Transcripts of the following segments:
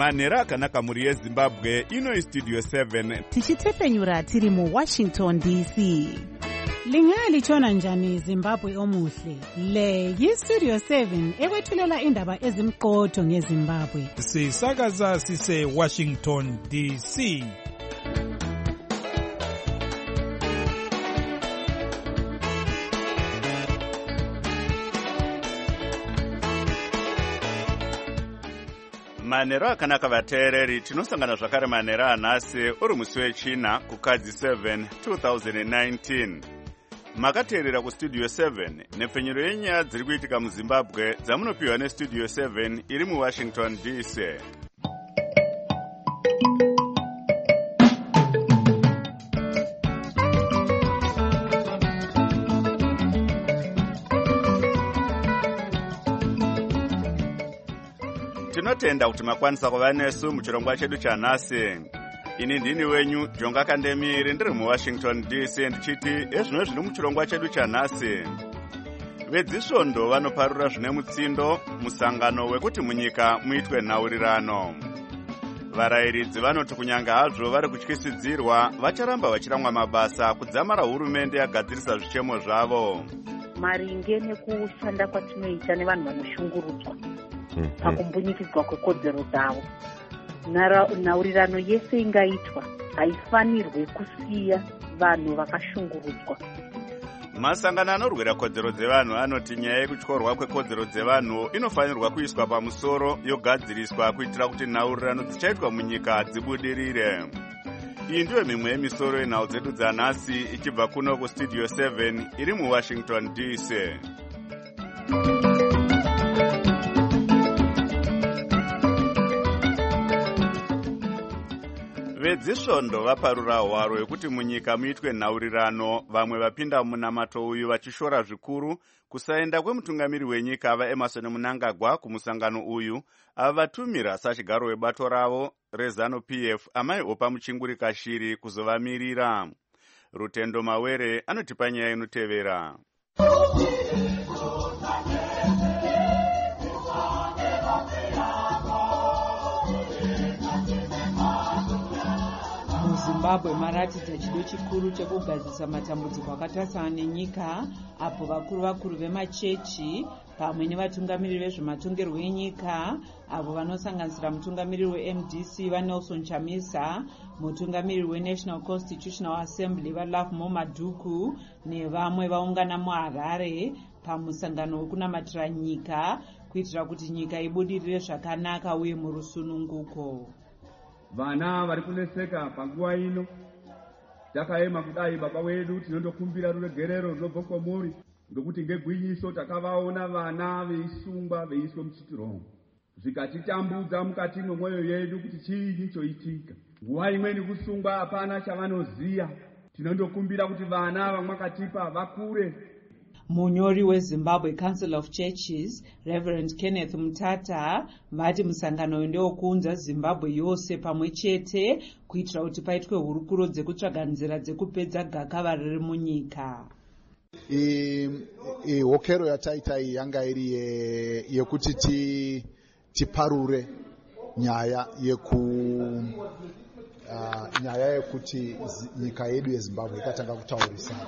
manhero akanaka mhuri yezimbabwe. Ino Studio 7 tichitefenyura tiri muWashington DC. Lingalitshona njani Zimbabwe omuhle? Le yiStudio 7 ekwethulela indaba ezimqotho ngeZimbabwe. Sisakaza sise Washington DC. manhero akanaka vateereri. Tinosangana zvakare manhero anhasi uri musi wechina kukadzi 7 2019. Makateerera kuStudio 7 nepfenyuro yenyaya dziri kuitika muZimbabwe dzamunopiwa neStudio 7 iri muWashington DC. Tinotenda kuti makwanisa kuva nesu muchirongwa chedu chanhasi. Ini ndini wenyu Jonga Kandemiri ndiri muWashington DC ndichiti ezvino zviri muchirongwa chedu chanhasi. Vedzisvondo vanoparura zvine mutsindo musangano wekuti munyika muitwe nhaurirano. Varayiridzi vanoti kunyanga hazvo vari kutyisidzirwa vacharamba vachiramwa mabasa kudzamara hurumende yagadzirisa zvichemo zvavo. Maringe nekushanda kwatinoita nevanhu vanoshungurudzwa pakumbunyikidzwa kwekodzero dzavo, nhaurirano yese ingaitwa haifanirwe kusiya vanhu vakashungurudzwa. Masangano anorwira kodzero dzevanhu anoti nyaya yekutyorwa kwekodzero dzevanhu inofanirwa kuiswa pamusoro yogadziriswa kuitira kuti nhaurirano dzichaitwa munyika dzibudirire. Iyi ndiyo mimwe yemisoro yenhau dzedu dzanhasi ichibva kuno kuStudio 7 iri muWashington DC. Vedzisvondo vaparura hwaro yekuti munyika muitwe nhaurirano. Vamwe vapinda munamato uyu vachishora zvikuru kusaenda kwemutungamiri wenyika vaEmmerson Mnangagwa kumusangano uyu ava vatumira sachigaro webato ravo reZanu PF Amai Opa Muchingurika Shiri kuzovamirira. Rutendo Mawere anotipa nyaya inotevera. Zimbabwe maratidza chido chikuru chekugadzisa matambudziko akatasana nenyika, apo vakuru vemachechi pamwe nevatungamiriri vezvematongerwo enyika avo vanosanganisira mutungamiriri weMDC vaNelson Chamisa, mutungamiriri weNational Constitutional Assembly vaLove Maduku nevamwe vaungana muHarare pamusangano wekunamatira nyika kuitira kuti nyika ibudirire zvakanaka uye murusununguko. Vana vari kuneseka panguva ino takaema kudai baba wedu tinondokumbira ruregerero runobva kwamuri, ngekuti ngegwinyiso takavaona vana veisungwa veiswa muchitirongo zvikatitambudza mukati mwemwoyo yedu kuti chiinyi choitika. Nguva imweni kusungwa hapana chavanoziya. Tinondokumbira kuti vana vamwakatipa vakure. Munyori weZimbabwe Council of Churches Reverend Kenneth Mutata vati musangano ndewokuunza Zimbabwe yose pamwe chete kuitira kuti paitwe hurukuro dzekutsvaga nzira dzekupedza gakava riri munyika. Hokero yataita yanga iri yekuti tiparure nyaya yekuti nyika yedu yeZimbabwe ikatanga kutaurisana.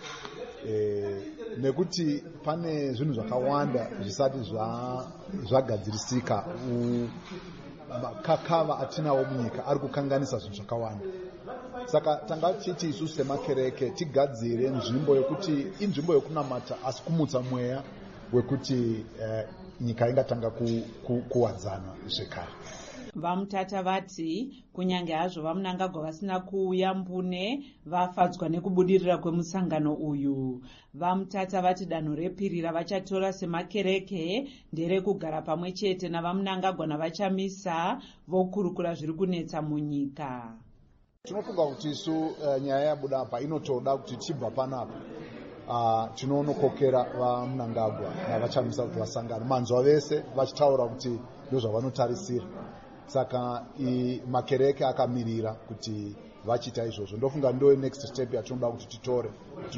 Nekuti pane zvinhu zvakawanda zvisati zvagadzirisika. Kakava atinawo munyika ari kukanganisa zvinhu zvakawanda. Saka tanga tichiti isu semakereke tigadzire nzvimbo yekuti inzvimbo yokunamata asi kumutsa mweya wekuti nyika ingatanga kuwadzana zvekare. Vamutata vati kunyange hazvo vaMnangagwa vasina kuuya mbune vafadzwa nekubudirira kwemusangano uyu. Vamutata vati danho repiri ravachatora semakereke nderekugara pamwe chete navaMnangagwa navaChamisa vokurukura zviri kunetsa munyika. Tinofunga kuti isu nyaya yabuda apa inotoda kuti tibva panapa tinonokokera vaMnangagwa navaChamisa kuti vasangane, manzwa vese vachitaura kuti ndozvavanotarisira. Saka makereke akamirira kuti vachita izvozvo. Ndofunga ndo next step yatinoda kuti titore.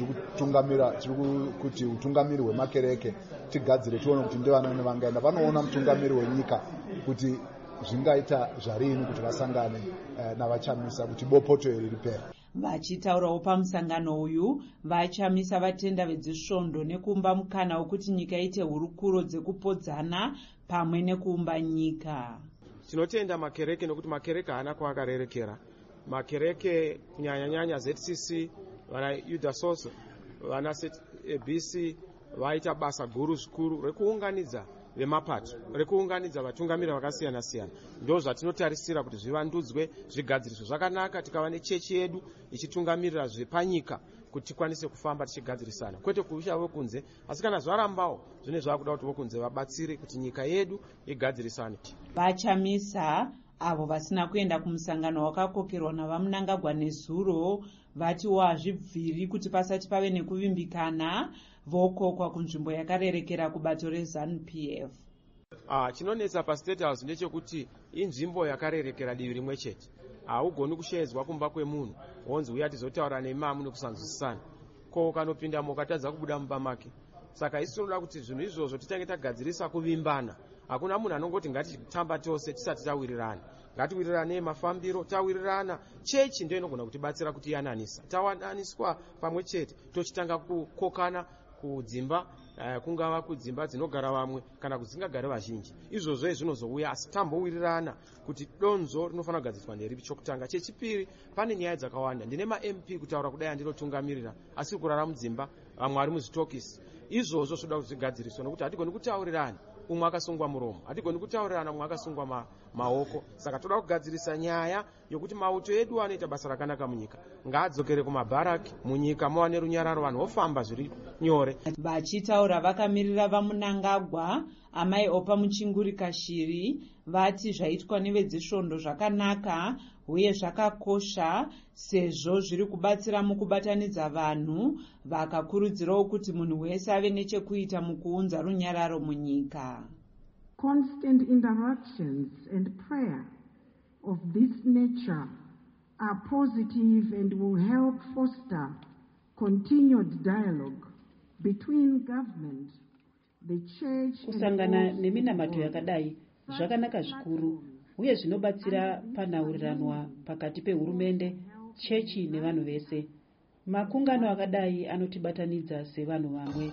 Kuti utungamiri hwemakereke tigadzire tione kuti ndevana vangaenda vanoona mutungamiri wenyika kuti zvingaita zvarini kuti vasangane navachamisa kuti bopoto iri ripera. Vachitaurawo pamusangano uyu, vachamisa vatenda vedzisvondo nekumba mukana wekuti nyika ite hurukuro dzekupodzana pamwe nekuumba nyika. Tinotenda makereke nokuti makereke haana kwakarerekera. Makereke kunyanya-nyanya ZCC, vana UDASOS, vana ABC vaita basa guru zvikuru rekuunganidza vemapato, rekuunganidza vatungamiri vakasiyana-siyana. Ndo zvatinotarisira kuti zvivandudzwe, zvigadziriswe zvakanaka, tikava nechechi yedu ichitungamirira zvepanyika kuti tikwanise kufamba tichigadzirisana. Kwete kuusha vokunze, asi kana zvarambawo zvine zvakuda kuti vokunze vabatsire kuti nyika yedu igadzirisane. Vachamisa avo vasina kuenda kumusangano wakakokerwa navamunangagwa nezuro vatiwo hazvibviri kuti pasati pave nekuvimbikana vokokwa kunzvimbo yakarerekera kubato reZANU-PF. Chinonetsa paState House ndechekuti inzvimbo yakarerekera divi rimwe chete. Haugoni kushedzwa kumba kwemunhu wonzi uya tizotaura nemamu nekusanzwisisana. Ko kanopinda mukatadza kubuda mumba make. Saka isi tinoda kuti zvinhu izvozvo titange tagadzirisa kuvimbana. Hakuna munhu anongoti ngatitamba tose tisati tawirirana. Ngatiwirirane mafambiro, tawirirana. Chechi ndio inogona kutibatsira kuti yananisa. Tawananiswa pamwe chete tochitanga kukokana kudzimba, kungava kudzimba dzinogara vamwe kana kudzingagara vazhinji. Izvozvo zvinozouya asi tambowirirana kuti donzo rinofana kugadziriswa nderipi chokutanga. Chechipiri pane nyaya dzakawanda. Ndine ma-MP kutaura kudai andinotungamirira asi kurara mudzimba, vamwe vari muzvitokisi. Izvozvo zvoda kuti zvigadziriswe nokuti hatigoni kutaurirana umwe akasungwa muromo, hatigoni kutaurirana umwe akasungwa maoko. Saka toda kugadzirisa nyaya yokuti mauto edu anoita basa rakanaka munyika ngaadzokere kumabharaki, munyika muwane runyararo, vanhu vofamba zviri nyore. Vachitaura vakamirira vamunangagwa, amai Opa Muchinguri Kashiri vati zvaitwa nevedzisvondo zvakanaka uye zvakakosha sezvo zviri kubatsira mukubatanidza vanhu, vakakurudzirawo kuti munhu wese ave nechekuita mukuunza runyararo munyika. Constant interactions and prayer of this nature are positive and will help foster continued dialogue between government, the church. Kusangana neminamato yakadai zvakanaka zvikuru uye zvinobatsira panhaurirano pakati pehurumende, chechi nevanhu vese. Makungano akadai anotibatanidza sevanhu vamwe.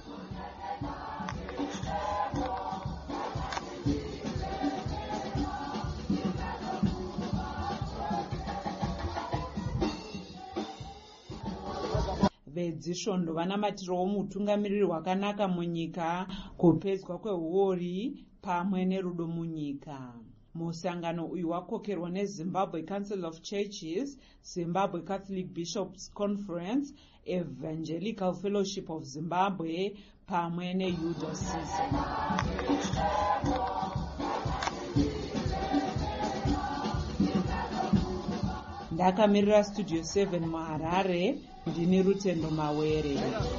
Vedzisvondo vanamatirowo mutungamiriri hwakanaka munyika, kupedzwa kwehuori pamwe nerudo munyika. Musangano uyu wakokerwa neZimbabwe Council of Churches, Zimbabwe Catholic Bishops Conference, Evangelical Fellowship of Zimbabwe pamwe neUDASOS. Ndakamirira Studio 7 muHarare, ndini Rutendo Mawere.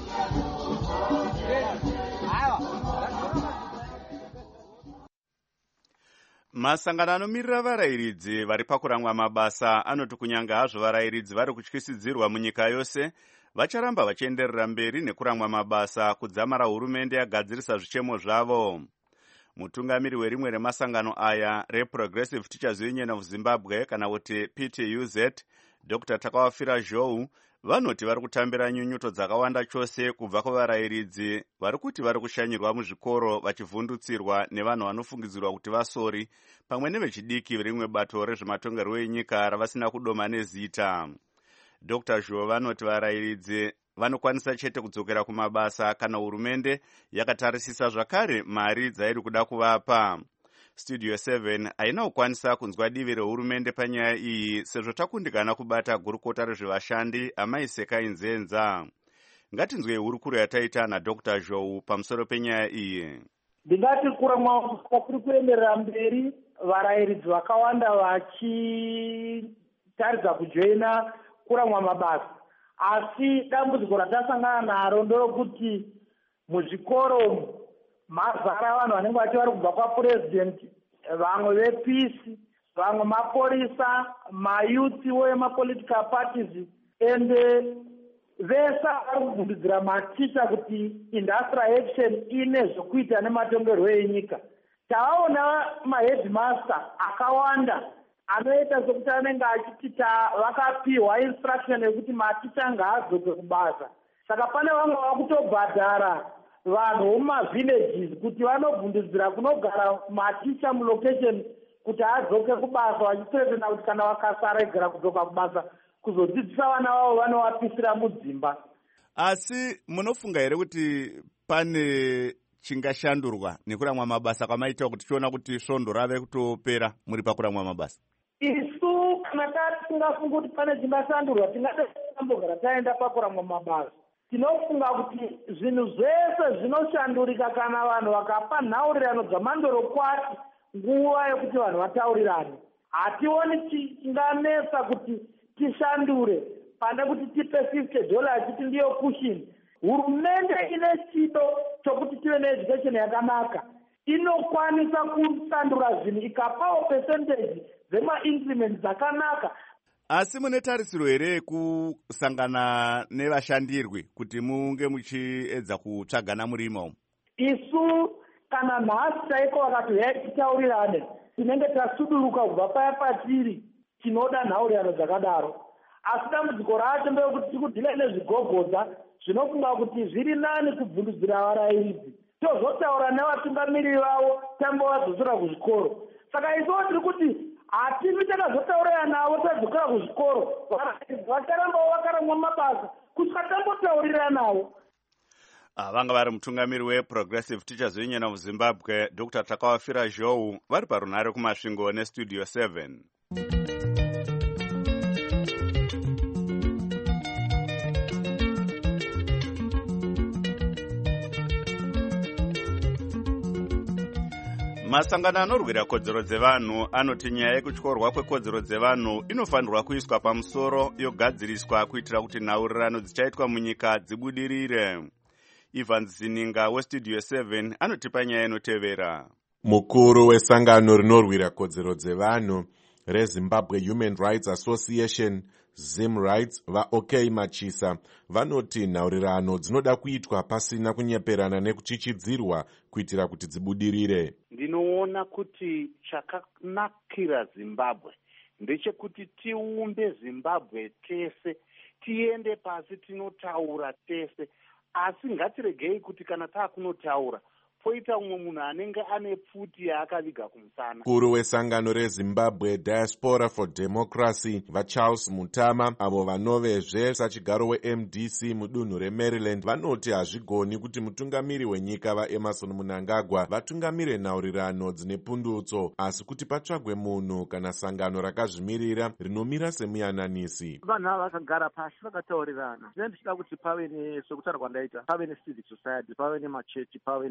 Masangano anomirira varayiridzi vari pakuramwa mabasa anoti kunyange hazvo varayiridzi vari kutyisidzirwa munyika yose, vacharamba vachienderera mberi nekuramwa mabasa kudzamara hurumende yagadzirisa zvichemo zvavo. Mutungamiri werimwe remasangano aya reProgressive Teachers Union of Zimbabwe kana kuti PTUZ, Dr. Takawafira Zhou, vanoti vari kutambira nyunyuto dzakawanda chose kubva kuvarayiridzi vari kuti vari kushanyirwa muzvikoro vachivhundutsirwa nevanhu vanofungidzirwa kuti vasori pamwe nevechidiki rimwe bato rezvematongerwo enyika ravasina kudoma nezita. Dr. Zhou vanoti varayiridzi vanokwanisa chete kudzokera kumabasa kana hurumende yakatarisisa zvakare mari dzairi kuda kuvapa. Studio 7 haina kukwanisa kunzwa divi rehurumende panyaya iyi sezvo takundikana kubata gurukota rezvevashandi Amai Sekai Nzenza. Ngatinzwe hurukuro yataita naDr. Zhou pamusoro penyaya iyi. Ndingati kuramwa kuri kuenderera mberi, varayiridzi vakawanda vachitaridza kujoina kuramwa mabasa. Asi dambudziko ratasangana naro nderokuti muzvikoro mazara vanhu vanenge vachivari kubva kwapurezidendi, vamwe vepisi, vamwe maporisa, mayutiwo emapolitical parties, ende vese vari kubvundudzira maticha kuti industrial action ine zvokuita nematongerwo enyika. tavaona maheadmaster akawanda anoita sekuti anenge achiti vakapiwa instruction yekuti maticha ngaadzoke kubasa. Saka pane vamwe vakutobhadhara vanhu vomumavillages kuti vanobvundudzira kunogara maticha mulocation kuti adzoke kubasa, vachitotenda kuti kana vakasaregera kudzoka kubasa kuzodzidzisa vana vavo vanovapisira mudzimba. Asi munofunga here kuti pane chingashandurwa nekuramwa mabasa kwamaita kuti tichiona kuti svondo rave kutopera muri pakuramwa mabasa? Isu kana tisingafunga kuti pane chingashandurwa tingatambogara taenda pakuramwa mabasa. Tinofunga kuti zvinhu zvese zvinoshandurika kana vanhu vakapa nhaurirano dzamandorokwati nguva yekuti vanhu vataurirane. Hationi chinganetsa kuti tishandure pane kuti tipe $50 kuti ndiyo cushion. Hurumende ine chido chokuti tive needucation yakanaka inokwanisa kushandura zvinhu ikapawo percentage dzema-increment dzakanaka. Asi mune tarisiro here kusangana nevashandirwi kuti munge muchiedza kutsvagana murima umu? Isu kana nhasi chaiko vakati huyai titaurirane, tinenge tasuduruka kubva paya patiri tinoda nhaurirano dzakadaro. Asi dambudziko racho ndeyekuti tikudhila nezvigogodza zvinofunga kuti zviri nani kubvundudzira varayiridzi, tozotaura nevatungamiriri vavo tambovadzosera kuzvikoro. Saka isiwo tiri kuti hatimi takazotaurira navo tadzokera kuzvikoro, vacharambawo vakaramwa mabasa kusvika tambotaurira navo. Vanga vari mutungamiri weProgressive Teachers Union of Zimbabwe, Dr. Takawafira Zhou, vari parunhare kumasvingo neStudio 7. Masangano anorwira kodzero dzevanhu anoti nyaya yekutyorwa kwekodzero dzevanhu inofanirwa kuiswa pamusoro yogadziriswa kuitira kuti nhaurirano dzichaitwa munyika dzibudirire. Ivan Zininga weStudio 7 anotipa nyaya inotevera. Mukuru wesangano rinorwira kodzero dzevanhu reZimbabwe Human Rights Association Zim Rights vaOK Machisa vanoti nhaurirano dzinoda kuitwa pasina kunyeperana nekuchichidzirwa kuitira kuti dzibudirire. Ndinoona kuti chakanakira Zimbabwe ndechekuti tiumbe Zimbabwe tese, tiende pasi tinotaura tese, asi ngatiregei kuti kana taakunotaura poita umwe munhu anenge ane pfuti yaakaviga kumusana. Mukuru wesangano reZimbabwe Diaspora for Democracy vaCharles Mutama avo vanovezve sachigaro weMDC mudunhu reMaryland vanoti hazvigoni kuti mutungamiri wenyika vaEmerson Mnangagwa vatungamire nhaurirano dzine pundutso, asi kuti patsvagwe munhu kana sangano rakazvimirira rinomira semuyananisi. Vanhu ava vakagara pashi vakataurirana. Zvine ndichida kuti pave nesokutaura kwandaita, pave necivic society, pave nemachechi, pave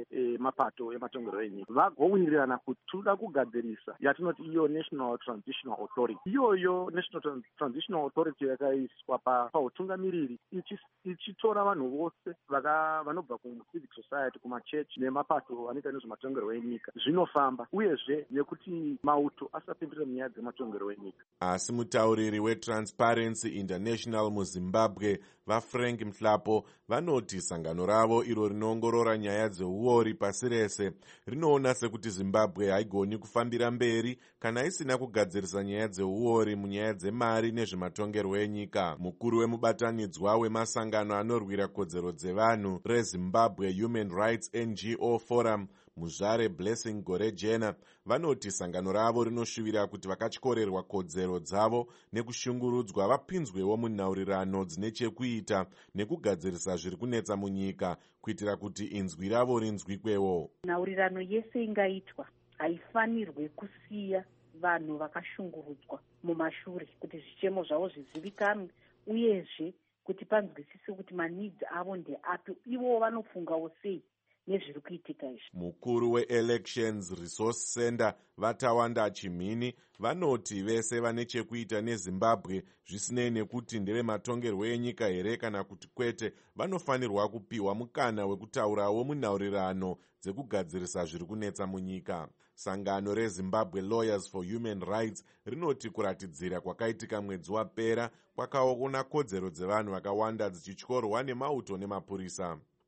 mapato ematongerwo enyika, vagowirirana kuti tinoda kugadzirisa yatinoti iyo National Transitional Authority. Iyoyo National Transitional Authority yakaiswa pautungamiriri ichitora vanhu vose vanobva kucivic society, kumachechi nemapato anoita nezvematongerwo enyika zvinofamba, uyezve yekuti mauto asapindira munyaya dzematongerwo enyika. Asi mutauriri weTransparency International muZimbabwe vaFrank Mhlapo vanoti sangano ravo iro rinoongorora nyaya dzeuori pasi rese rinoona sekuti Zimbabwe haigoni kufambira mberi kana isina kugadzirisa nyaya dzeuori munyaya dzemari nezvematongerwo enyika. Mukuru wemubatanidzwa wemasangano anorwira kodzero dzevanhu reZimbabwe Human Rights NGO Forum Muzvare Blessing Gorejena vanoti sangano ravo rinoshuvira kuti vakatyorerwa kodzero dzavo nekushungurudzwa vapinzwewo munhaurirano dzine chekuita nekugadzirisa zviri kunetsa munyika kuitira kuti inzwi ravo rinzwikwewo. Nhaurirano yese ingaitwa haifanirwe kusiya vanhu vakashungurudzwa mumashure kuti zvichemo zvavo zvizivikanwe, uyezve kuti panzwisise kuti manidzi avo ndeapi, ivo vanofungawo sei nezviri kuitika izvi. Mukuru weElections Resource Center Vatawanda Chimhini vanoti vese vane chekuita neZimbabwe zvisinei nekuti ndevematongerwo enyika here kana kuti kwete vanofanirwa kupiwa mukana wekutaurawo munhaurirano dzekugadzirisa zviri kunetsa munyika. Sangano reZimbabwe Lawyers for Human Rights rinoti kuratidzira kwakaitika mwedzi wapera kwakaona kodzero dzevanhu vakawanda dzichityorwa nemauto nemapurisa.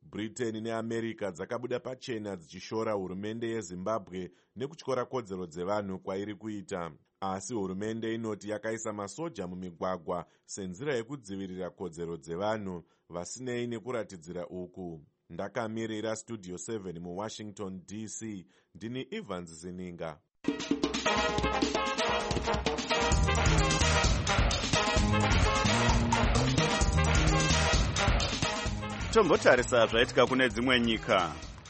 Britain neAmerica dzakabuda pachena dzichishora hurumende yeZimbabwe nekutyora kodzero dzevanhu kwairi kuita. Asi hurumende inoti yakaisa masoja mumigwagwa senzira yekudzivirira kodzero dzevanhu, vasinei nekuratidzira uku. Ndakamirira Studio 7 muWashington DC, ndini Evans Zininga. Tombotarisa zvaitika kune dzimwe nyika.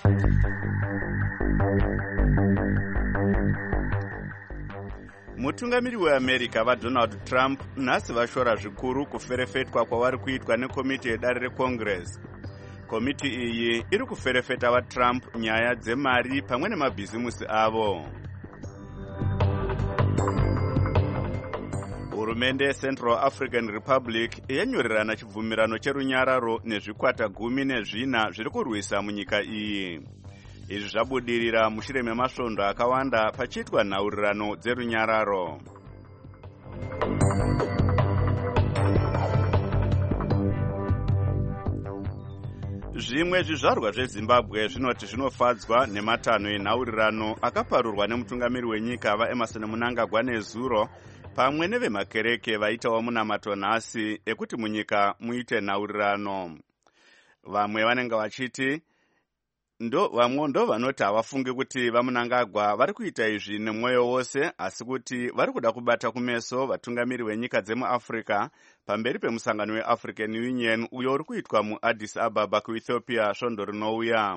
Mutungamiri weAmerica vaDonald Trump nhasi vashora zvikuru kuferefetwa kwavari kuitwa nekomiti yedare reCongress. Komiti iyi iri kuferefeta vaTrump nyaya dzemari pamwe nemabhizimusi avo. Hurumende yeCentral African Republic yanyorerana chibvumirano cherunyararo nezvikwata 14 zviri kurwisa munyika iyi. Izvi zvabudirira mushure memasvondo akawanda pachiitwa nhaurirano dzerunyararo. Zvimwe zvizvarwa zveZimbabwe zvinoti zvinofadzwa nematanho enhaurirano akaparurwa nemutungamiri wenyika vaEmerson Mnangagwa nezuro pamwe nevemakereke vaitawo munamato nhasi ekuti munyika muite nhaurirano. Vamwe vanenge vachiti vamwe ndo vanoti havafungi kuti vaMnangagwa vari kuita izvi nemwoyo wose, asi kuti vari kuda kubata kumeso vatungamiri venyika dzemuAfrica pamberi pemusangano weAfrican Union uyo uri kuitwa muAddis Ababa kuEthiopia svondo rinouya.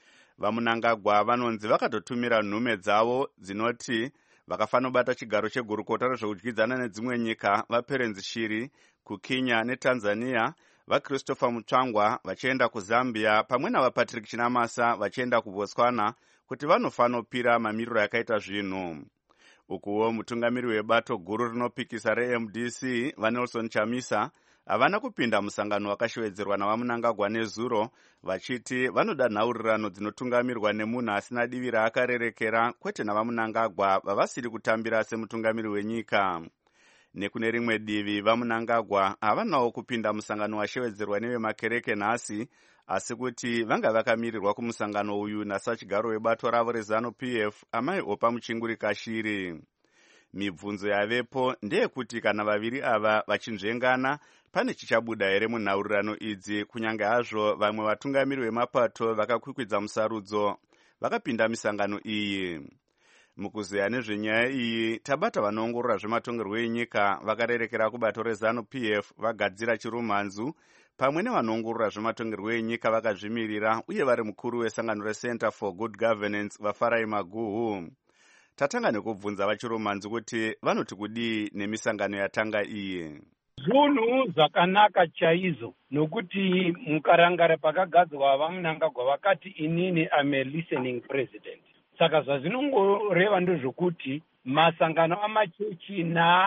VaMnangagwa vanonzi vakatotumira nhume dzavo dzinoti vakafanobata chigaro chegurukota rezvekudyidzana nedzimwe nyika vaPerenzi Shiri kuKenya neTanzania, vaChristopher Mutsvangwa vachienda kuZambia pamwe navaPatrick Chinamasa vachienda kuBotswana kuti vanofanopira mamiriro yakaita zvinhu. Ukuwo mutungamiri webato guru rinopikisa reMDC vaNelson Chamisa havana kupinda musangano wakashevedzerwa navaMnangagwa nezuro, vachiti vanoda nhaurirano dzinotungamirwa nemunhu asina divi raakarerekera, kwete navaMnangagwa vavasiri kutambira semutungamiri wenyika. Nekune rimwe divi vaMnangagwa havanawo kupinda musangano washevedzerwa nevemakereke nhasi, asi kuti vanga vakamirirwa kumusangano uyu nasachigaro webato ravo reZANU-PF Amai Opa Muchinguri Shiri. Mibvunzo yavepo ndeyekuti kana vaviri ava vachinzvengana pane chichabuda here munhaurirano idzi, kunyange hazvo vamwe vatungamiri vemapato vakakwikwidza musarudzo vakapinda misangano iyi. Mukuzeya nezvenyaya iyi tabata vanoongorora zvematongerwo enyika vakarerekera kubato reZANU-PF vagadzira chirumhanzu pamwe nevanoongorora zvematongerwo enyika vakazvimirira uye vari mukuru wesangano reCenter for Good Governance vaFarai Maguhu. Tatanga nekubvunza vachirumhanzu kuti vanoti kudii nemisangano yatanga iyi. Zvinhu zvakanaka chaizvo nokuti mukarangara pakagadzwa vaMnangagwa vakati inini am a listening president. Saka zvazvinongoreva ndezvokuti masangano amachechi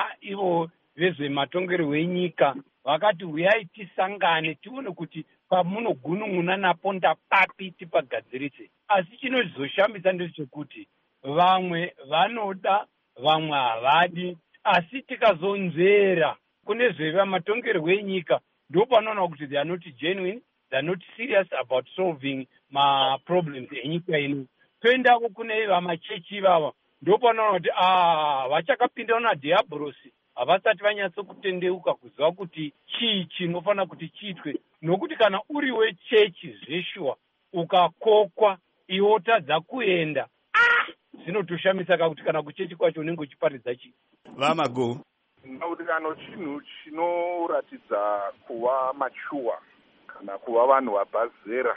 naivo vezvematongerwo enyika vakati uyai tisangane tione kuti pamunogunun'una napo ndapapi tipagadzirise. Asi chinozoshambisa ndechekuti vamwe vanoda vamwe havadi, asi tikazonzera kune zvevamatongerwo enyika ndopanoona kuti they are not genuine, they are not serious about solving maproblems enyika ino. Toendako kune vamachechi ivava ndopanoona kuti vachakapinda nadhiabhorosi havasati vanyatsokutendeuka kuziva kuti chii chinofanira kuti chiitwe, nokuti kana uri wechechi zveshuwa ukakokwa iwe otadza kuenda zvinotoshamisa kakuti kana kuchechi kwacho unenge uchiparidza chii. Vamagu nhaurirano chinhu chinoratidza kuva machuwa kana kuva vanhu vabva zera,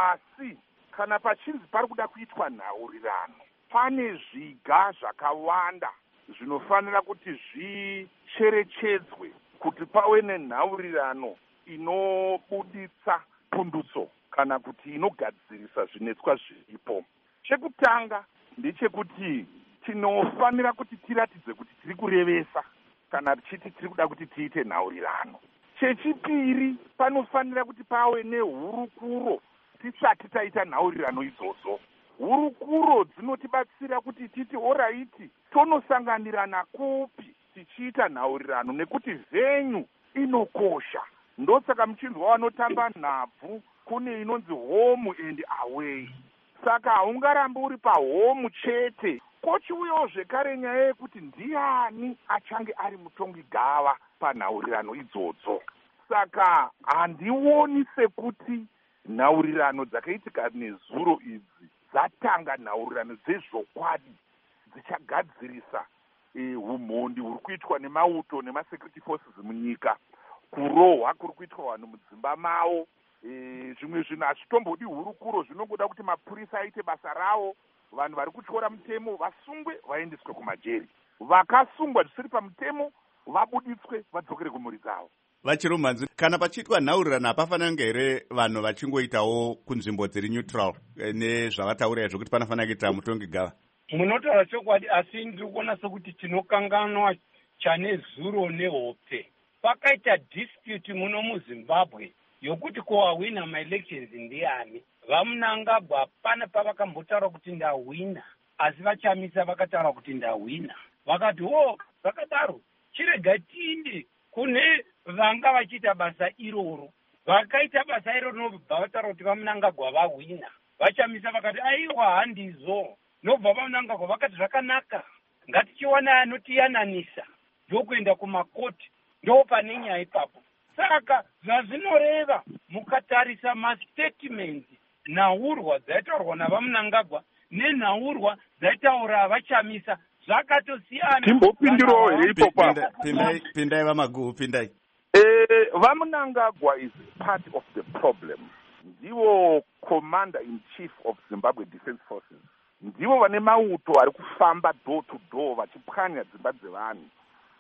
asi kana pachinzi pari kuda kuitwa nhaurirano pane zviga zvakawanda zvinofanira kuti zvicherechedzwe kuti pave nenhaurirano inobuditsa pundutso kana kuti inogadzirisa zvinetswa zviripo. Chekutanga ndechekuti tinofanira kuti tiratidze kuti tiri kurevesa kana tichiti tiri kuda kuti tiite nhaurirano. Chechipiri, panofanira kuti pave nehurukuro tisati taita nhaurirano idzodzo. Hurukuro dzinotibatsira kuti titi oraiti tonosanganirana kupi tichiita nhaurirano, nekuti venyu inokosha. ndosaka muchinzwa vanotamba nhabvu kune inonzi home and away. Saka haungarambi uri pahome chete, kochiuyawo zvekare nyaya yekuti ndiani achange ari mutongi gava panhaurirano idzodzo. Saka handioni sekuti nhaurirano dzakaitika nezuro idzi dzatanga nhaurirano dzezvokwadi dzichagadzirisa umhondi huri kuitwa nemauto nemasecurity forces munyika, kurohwa kuri kuitwa vanhu mudzimba mavo. Zvimwe zvinhu hazvitombodi hurukuro, zvinongoda kuti mapurisa aite basa ravo, vanhu vari kutyora mutemo vasungwe vaendeswe kumajeri, vakasungwa zvisiri pamutemo vabuditswe vadzokere kumhuri dzavo. Vachirumanzi, kana pachiitwa nhaurirano hapafanira kunge here vanhu vachingoitawo kunzvimbo dziri neutral nezvavataura zvokuti panofanira kuita mutongi gava? Munotaura chokwadi, asi ndiri kuona sekuti tinokanganwa chane zuro nehope. Pakaita dispute muno muZimbabwe yokuti kowawina maelections ndiani. VaMnangagwa pana pavakambotaura kuti ndawina, asi vachamisa vakataura kuti ndawina. Vakati zvakadaro chirega tiinde kune vanga vachiita basa iroro. Vakaita basa iroro nobva vataura kuti vaMnangagwa vawina. Vachamisa vakati aiwa handizo. Nobva vaMnangagwa vakati zvakanaka, ngatichiwana anotiyananisa ndokuenda kumakoti, ndo pane nyaya ipapo. Saka zvazvinoreva mukatarisa mastatement, nhaurwa dzaitaurwa navaMnangagwa nenhaurwa dzaitaura vachamisa zvakatosiyana. Timbopindirawo here ipopa. Pindai vaMaguhu, pindai. VaMnangagwa is part of the problem. Ndivo commander in chief of Zimbabwe Defense Forces. Ndivo vane mauto ari kufamba door to door vachipwanya dzimba dzevanhu,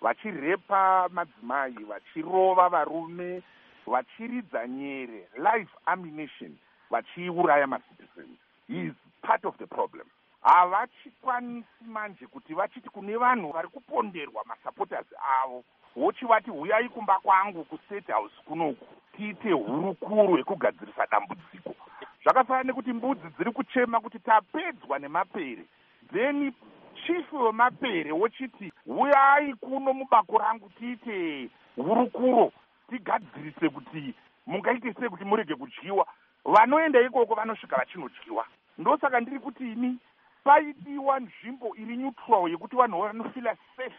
vachirepa madzimai, vachirova varume, vachiridza nyere, live ammunition, vachiuraya macitizens. He is part of the problem. Havachikwanisi manje kuti vachiti kune vanhu vari kuponderwa masupporters avo, vochivati huyai kumba kwangu kustate house kunoku tiite hurukuro yekugadzirisa dambudziko. Zvakafanana nekuti mbudzi dziri kuchema kuti tapedzwa nemapere, then chief wemapere wochiti huyai kuno mubako rangu tiite hurukuro tigadzirise kuti mungaite sei kuti murege kudyiwa. Vanoenda ikoko vanosvika vachinodyiwa. Ndosaka ndiri kuti ini paidiwa nzvimbo iri neutral yekuti vanhu vanofila safe.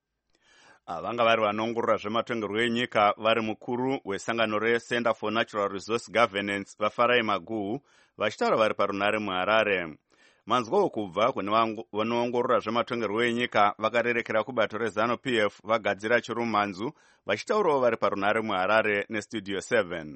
Vanga vari vanoongorora zvematongerwo enyika vari mukuru wesangano reCenter for Natural Resource Governance vaFarai Maguhu vachitaura vari parunare muHarare. Manzwawo kubva kune vanoongorora zvematongerwo enyika vakarerekera kubato reZANU-PF vagadzira Chirumanzu vachitaurawo vari parunare muHarare neStudio 7.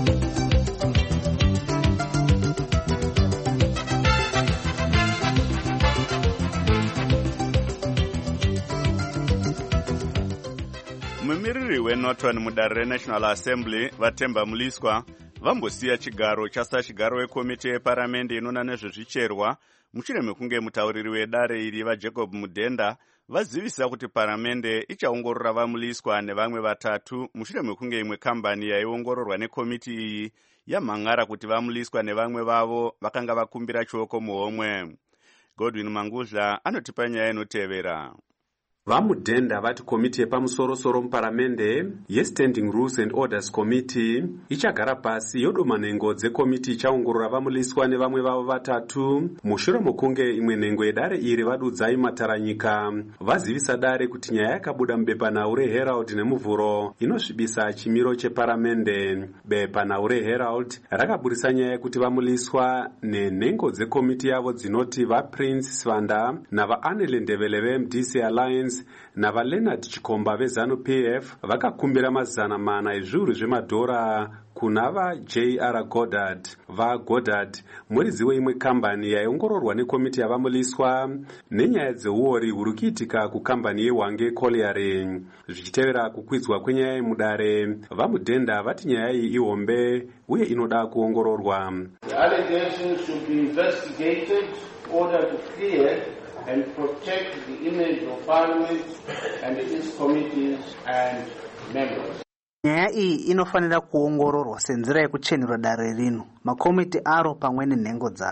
Mumiriri weNorton mudare reNational Assembly vaTemba Muliswa vambosiya chigaro chasachigaro wekomiti yeparamende inoona nezvezvicherwa mushure mekunge mutauriri wedare iri vaJacob Mudenda vazivisa kuti paramende ichaongorora vaMuliswa nevamwe vatatu mushure mekunge imwe kambani yaiongororwa nekomiti iyi yamhangara kuti vaMuliswa nevamwe vavo vakanga vakumbira chioko muhomwe. Godwin Mangudla anotipa nyaya inotevera. VaMudenda vati komiti yepamusoro-soro muparamende yeStanding Rules and Orders Committee ichagara pasi yodoma nhengo dzekomiti ichaongorora vaMuliswa nevamwe vavo vatatu mushure mokunge imwe nhengo yedare iri vadudzai mataranyika vazivisa dare kuti nyaya yakabuda mubepanhau reHerald nemuvhuro inosvibisa chimiro cheparamende. Bepanhau reHerald rakaburisa nyaya yekuti vaMuliswa nenhengo dzekomiti yavo dzinoti vaPrince Svanda navaAnele Ndebele veMDC Alliance navaLeonard Chikomba veZANU-PF vakakumbira mazana ezviuru zvemadhora kuna vaJR Goddard. VaGoddard muridzi weimwe kambani yaiongororwa nekomiti yavaMuliswa nenyaya dzeuori huri kuitika kukambani yeHwange Colliery. Zvichitevera kukwidzwa kwenyaya yemudare, vaMudenda vati nyaya iyi ihombe uye inoda kuongororwa. The allegations should be investigated in order to clear and protect the image of Parliament and its committees and members. Nyaya iyi inofanira kuongororwa senzira yekuchenura dare rino, makomiti aro pamwe nenhengo dzaro.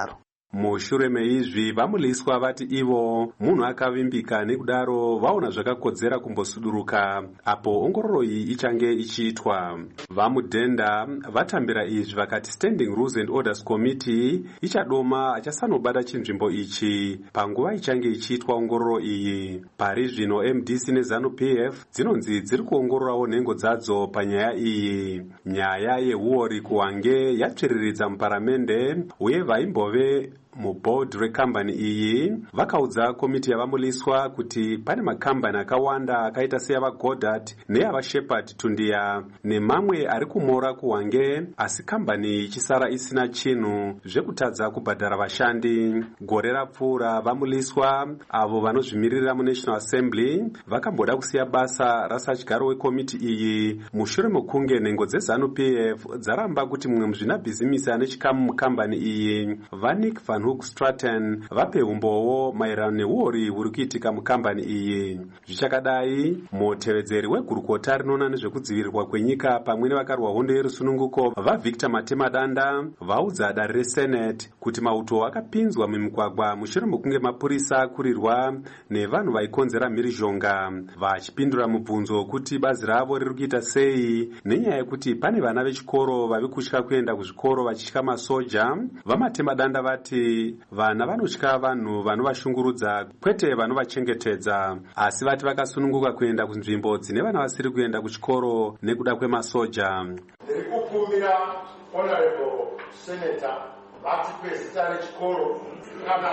Mushure meizvi vamuliswa vati ivo munhu akavimbika, nekudaro vaona zvakakodzera kumbosuduruka apo ongororo iyi ichange ichiitwa. Vamudhenda vatambira izvi vakati Standing Rules and Orders Committee ichadoma achasanobata chinzvimbo ichi panguva ichange ichiitwa ongororo iyi. Pari zvino MDC neZANU-PF dzinonzi dziri kuongororawo nhengo dzadzo panyaya iyi. Nyaya yehuori kuwange yatsviriridza muparamende, uye vaimbove muboard rekambani iyi vakaudza komiti yavamuliswa kuti pane makambani akawanda akaita seyava Goddard neyava Shepherd Tundia nemamwe ari kumora kuwange, asi kambani ichisara isina chinhu zvekutadza kubhadhara vashandi. Gore rapfuura vamuliswa avo vanozvimirira muNational Assembly vakamboda kusiya basa rasachigaro wekomiti iyi mushure mekunge nhengo dzeZANU-PF dzaramba kuti mumwe muzvinabhizimisi ane chikamu mukambani iyi, Vanik van Hoek Stratton, vape umbowo maererano nehuori huri kuitika mukambani iyi. Zvichakadai, mutevedzeri wegurukota rinoona nezvekudzivirirwa kwenyika pamwe nevakarwa hondo yerusununguko vaVictor Matemadanda vaudza dare reSenate kuti mauto akapinzwa mumigwagwa mushure mekunge mapurisa akurirwa nevanhu vaikonzera mhirizhonga. Vachipindura mubvunzo kuti bazi ravo riri kuita sei nenyaya yekuti pane vana vechikoro vavi kutya kuenda kuzvikoro vachitya masoja, vaMatemadanda vati vana vanotya vanhu vanovashungurudza kwete vanovachengetedza, asi vati vakasununguka kuenda kunzvimbo dzine vana vasiri kuenda kuchikoro nekuda kwemasoja. Ndiri kukumbira honorable senator vatipe zita rechikoro kana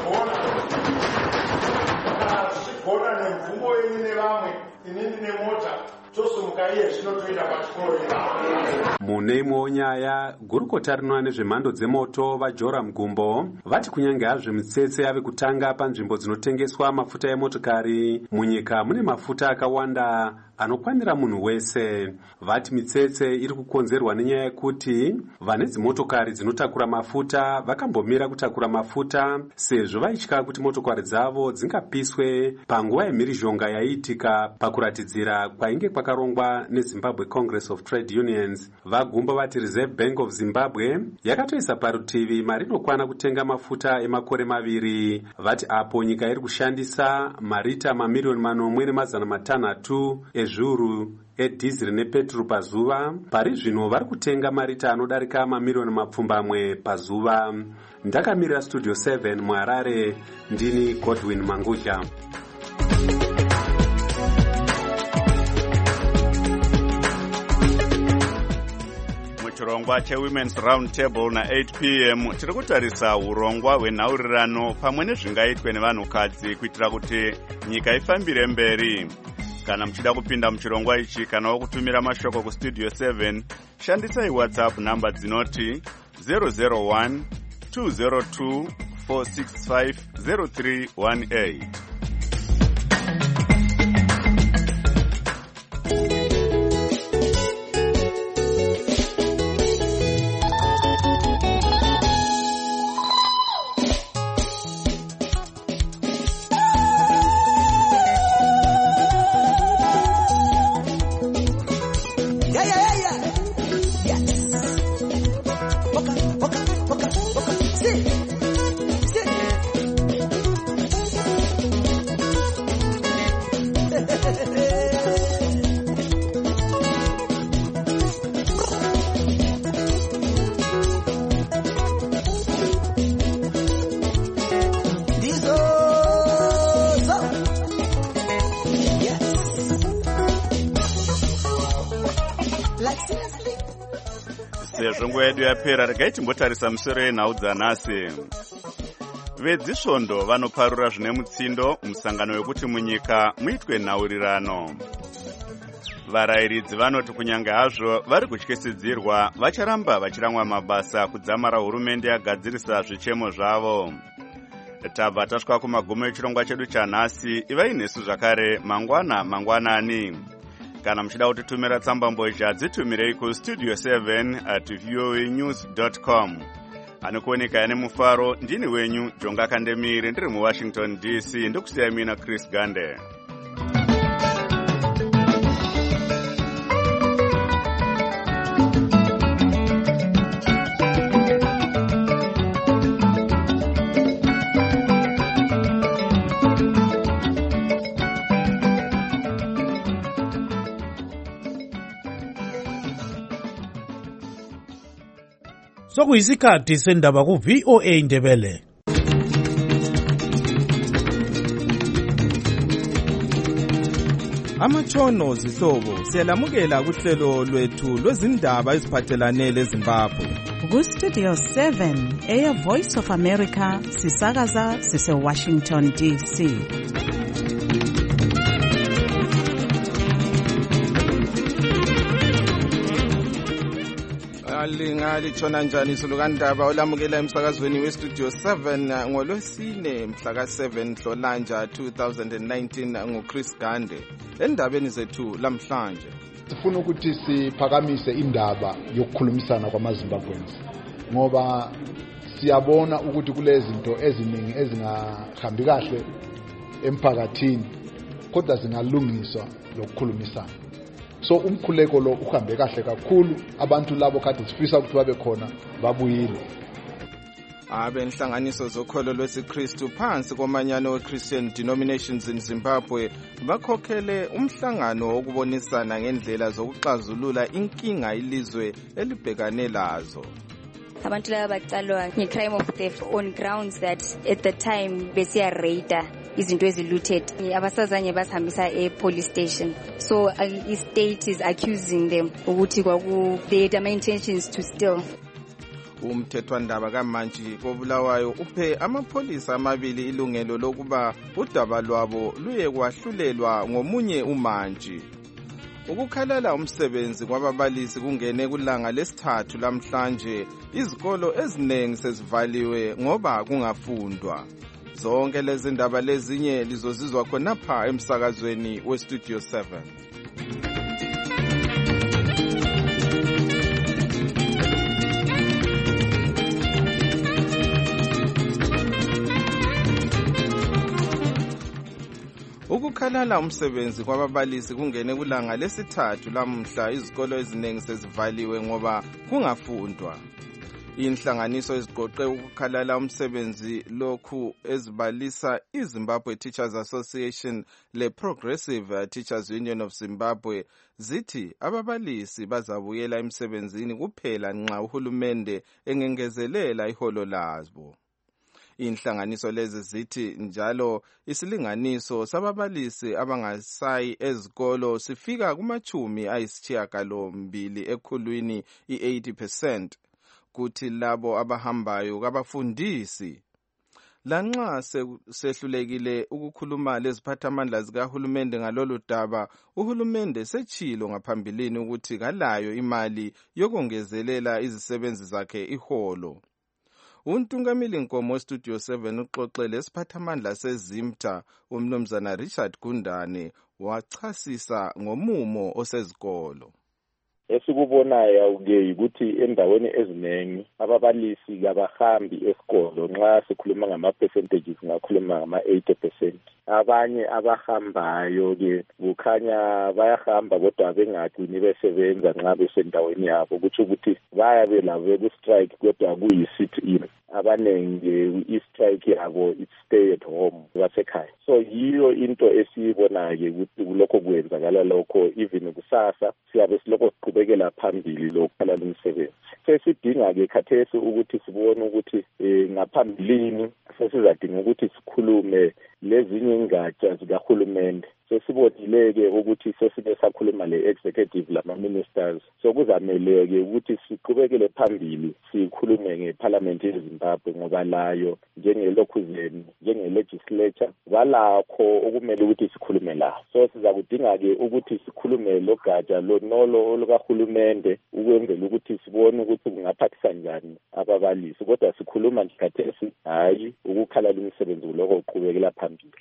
zvichigona nemvumo yenyu nevamwe, inini nemota tosumuka iye zvinotoenda pachikoro. Mune imwewo nyaya, gurukota rinoona nezvemhando dzemoto vaJoram Gumbo vati kunyange hazvo mitsetse yave kutanga panzvimbo dzinotengeswa mafuta emotokari munyika mune mafuta akawanda anokwanira munhu wese. Vati mitsetse iri kukonzerwa nenyaya yekuti vane dzimotokari dzinotakura mafuta vakambomira kutakura mafuta sezvo vaitya kuti motokari dzavo dzingapiswe panguva yemhirizhonga yaiitika pakuratidzira kwainge kwakarongwa neZimbabwe Congress of Trade Unions. VaGumbo vati Reserve Bank of Zimbabwe yakatoisa parutivi mari inokwana kutenga mafuta emakore maviri. Vati apo nyika iri kushandisa marita mamirioni 4,600 ezvuru edhiziri nepetro pazuva, pari zvino vari kutenga marita anodarika mamirioni mapfumbamwe pazuva. Ndakamirira Studio 7 muHarare, ndini Godwin Mangudya. Chirongwa cheWomen's Round Table na 8 p.m. tiri kutarisa urongwa hwenhaurirano pamwe nezvingaitwe nevanhukadzi kuitira kuti nyika ifambire mberi. Kana muchida kupinda muchirongwa ichi kana kutumira mashoko kustudio 7, shandisai WhatsApp namba dzinoti 001 202 465 0318. Sezvo nguva yedu yapera, regai timbotarisa musoro yenhau dzanhasi. Vedzisvondo vanoparura zvine mutsindo musangano wekuti munyika muitwe nhaurirano. Varayiridzi vanoti kunyange hazvo vari kutyisidzirwa vacharamba vachiramwa mabasa kudzamara hurumende yagadzirisa zvichemo zvavo. Tabva tasvika kumagumo echirongwa chedu chanhasi. Ivai nesu zvakare mangwanani. Kana muchida kutitumira tsambambozha dzitumirei kustudio 7@voanews.com. Anokuoneka ane mufaro, ndini wenyu Jonga Kandemiri, ndiri muWashington DC, ndokusiyai mina Chris Gande. Sokuyisikhathi sendaba ku VOA Indebele. Amatshono zihlobo siyalamukela kuhlelo lwethu lwezindaba eziphathelane leZimbabwe. Ku-Studio 7 Air Voice of America sisakaza sise-Washington DC. Lingalitshona njani sulukandaba olamukela emsakazweni westudio 7 ngolwesine mhla ka-7 Nhlolanja 2019 nguChris Gande. Endabeni zethu lamhlanje sifuna ukuthi siphakamise indaba yokukhulumisana kwamaZimbabweans ngoba siyabona ukuthi kulezi zinto eziningi ezingahambi kahle emphakathini kodwa zingalungiswa lokukhulumisana. So umkhuleko lo uhambe kahle kakhulu, abantu labo kade sifisa ukuthi babe khona babuyile. Abenhlanganiso zokholo lwesiKristu phansi komanyano we-Christian Denominations in Zimbabwe bakhokhele umhlangano wokubonisana ngendlela zokuxazulula inkinga ilizwe elibhekane lazo. Abantu laba bacalwa nge-crime of theft on grounds that at the time besiya raider izinto ezilooted abasazanye basihambisa e-police station, so i-state is accusing them ukuthi they had intentions to steal. Umthethwandaba kaMantshi koBulawayo uphe amapholisa amabili ilungelo lokuba udaba lwabo luye kwahlulelwa ngomunye uMantshi. Ukukhalela umsebenzi kwababalisi kungene kulanga lesithathu lamhlanje, izikolo eziningi sezivaliwe ngoba kungafundwa. Zonke lezi ndaba lezinye lizozizwa khonapha emsakazweni westudio 7. Ukukhalala umsebenzi kwababalisi kungene kulanga lesithathu lamhla, izikolo eziningi sezivaliwe ngoba kungafundwa. Inhlanganiso eziqoqe ukukhalala umsebenzi lokhu ezibalisa iZimbabwe Teachers Association le-Progressive Teachers Union of Zimbabwe zithi ababalisi bazabuyela emsebenzini kuphela nxa uhulumende engengezelela iholo labo. Inhlanganiso lezi zithi njalo isilinganiso sababalisi abangasayi ezikolo sifika kuma-80% ekhulwini i-80%. Kuthi labo abahambayo kabafundisi. Lanxa sehlulekile ukukhuluma leziphathamandla zikahulumende ngalolu daba, uhulumende setshilo ngaphambilini ukuthi kalayo imali yokongezelela izisebenzi zakhe iholo. Untungameli Nkomo Studio 7 uxoxe lesiphathamandla seZimta umnumzana Richard Gundane wachasisa ngomumo osezikolo. Esikubonayo ke ukuthi endaweni eziningi ababalisi kabahambi esikolo. Nxa sikhuluma ngama-percentages ngakhuluma ngama-80%. Abanye abahambayo ke kukhanya bayahamba kodwa bengagcini besebenza nxa besendaweni yabo, kuthi ukuthi bayabe labo ku-strike kodwa kuyi-sit-in. Abaningi i-strike yabo it's stay at home basekhaya. So yiyo into esiyibonayo ukuthi kulokho kwenzakala lokho, even kusasa siyabe silokho siqhubekela phambili lokukhalala umsebenzi. Sesidinga-ke khathesi ukuthi sibone ukuthi ngaphambilini sesizadinga ukuthi sikhulume lezinye ingatsha zikahulumende. Sesibonile-ke ukuthi sesike sakhuluma le-executive lama-ministers. So kuzamele-ke ukuthi siqhubekele phambili sikhulume ngeParliament yeZimbabwe ngoba layo njengelokhuzeni njenge-legislature balakho okumele ukuthi sikhulume la. So sizakudinga-ke ukuthi sikhulume logatsha lonolo olukahulumende ukwenzela ukuthi sibone ukuthi kungaphathisa njani ababalisi, kodwa sikhuluma nje hayi ukukhalala umsebenzi kuloko uqhubekela phambili.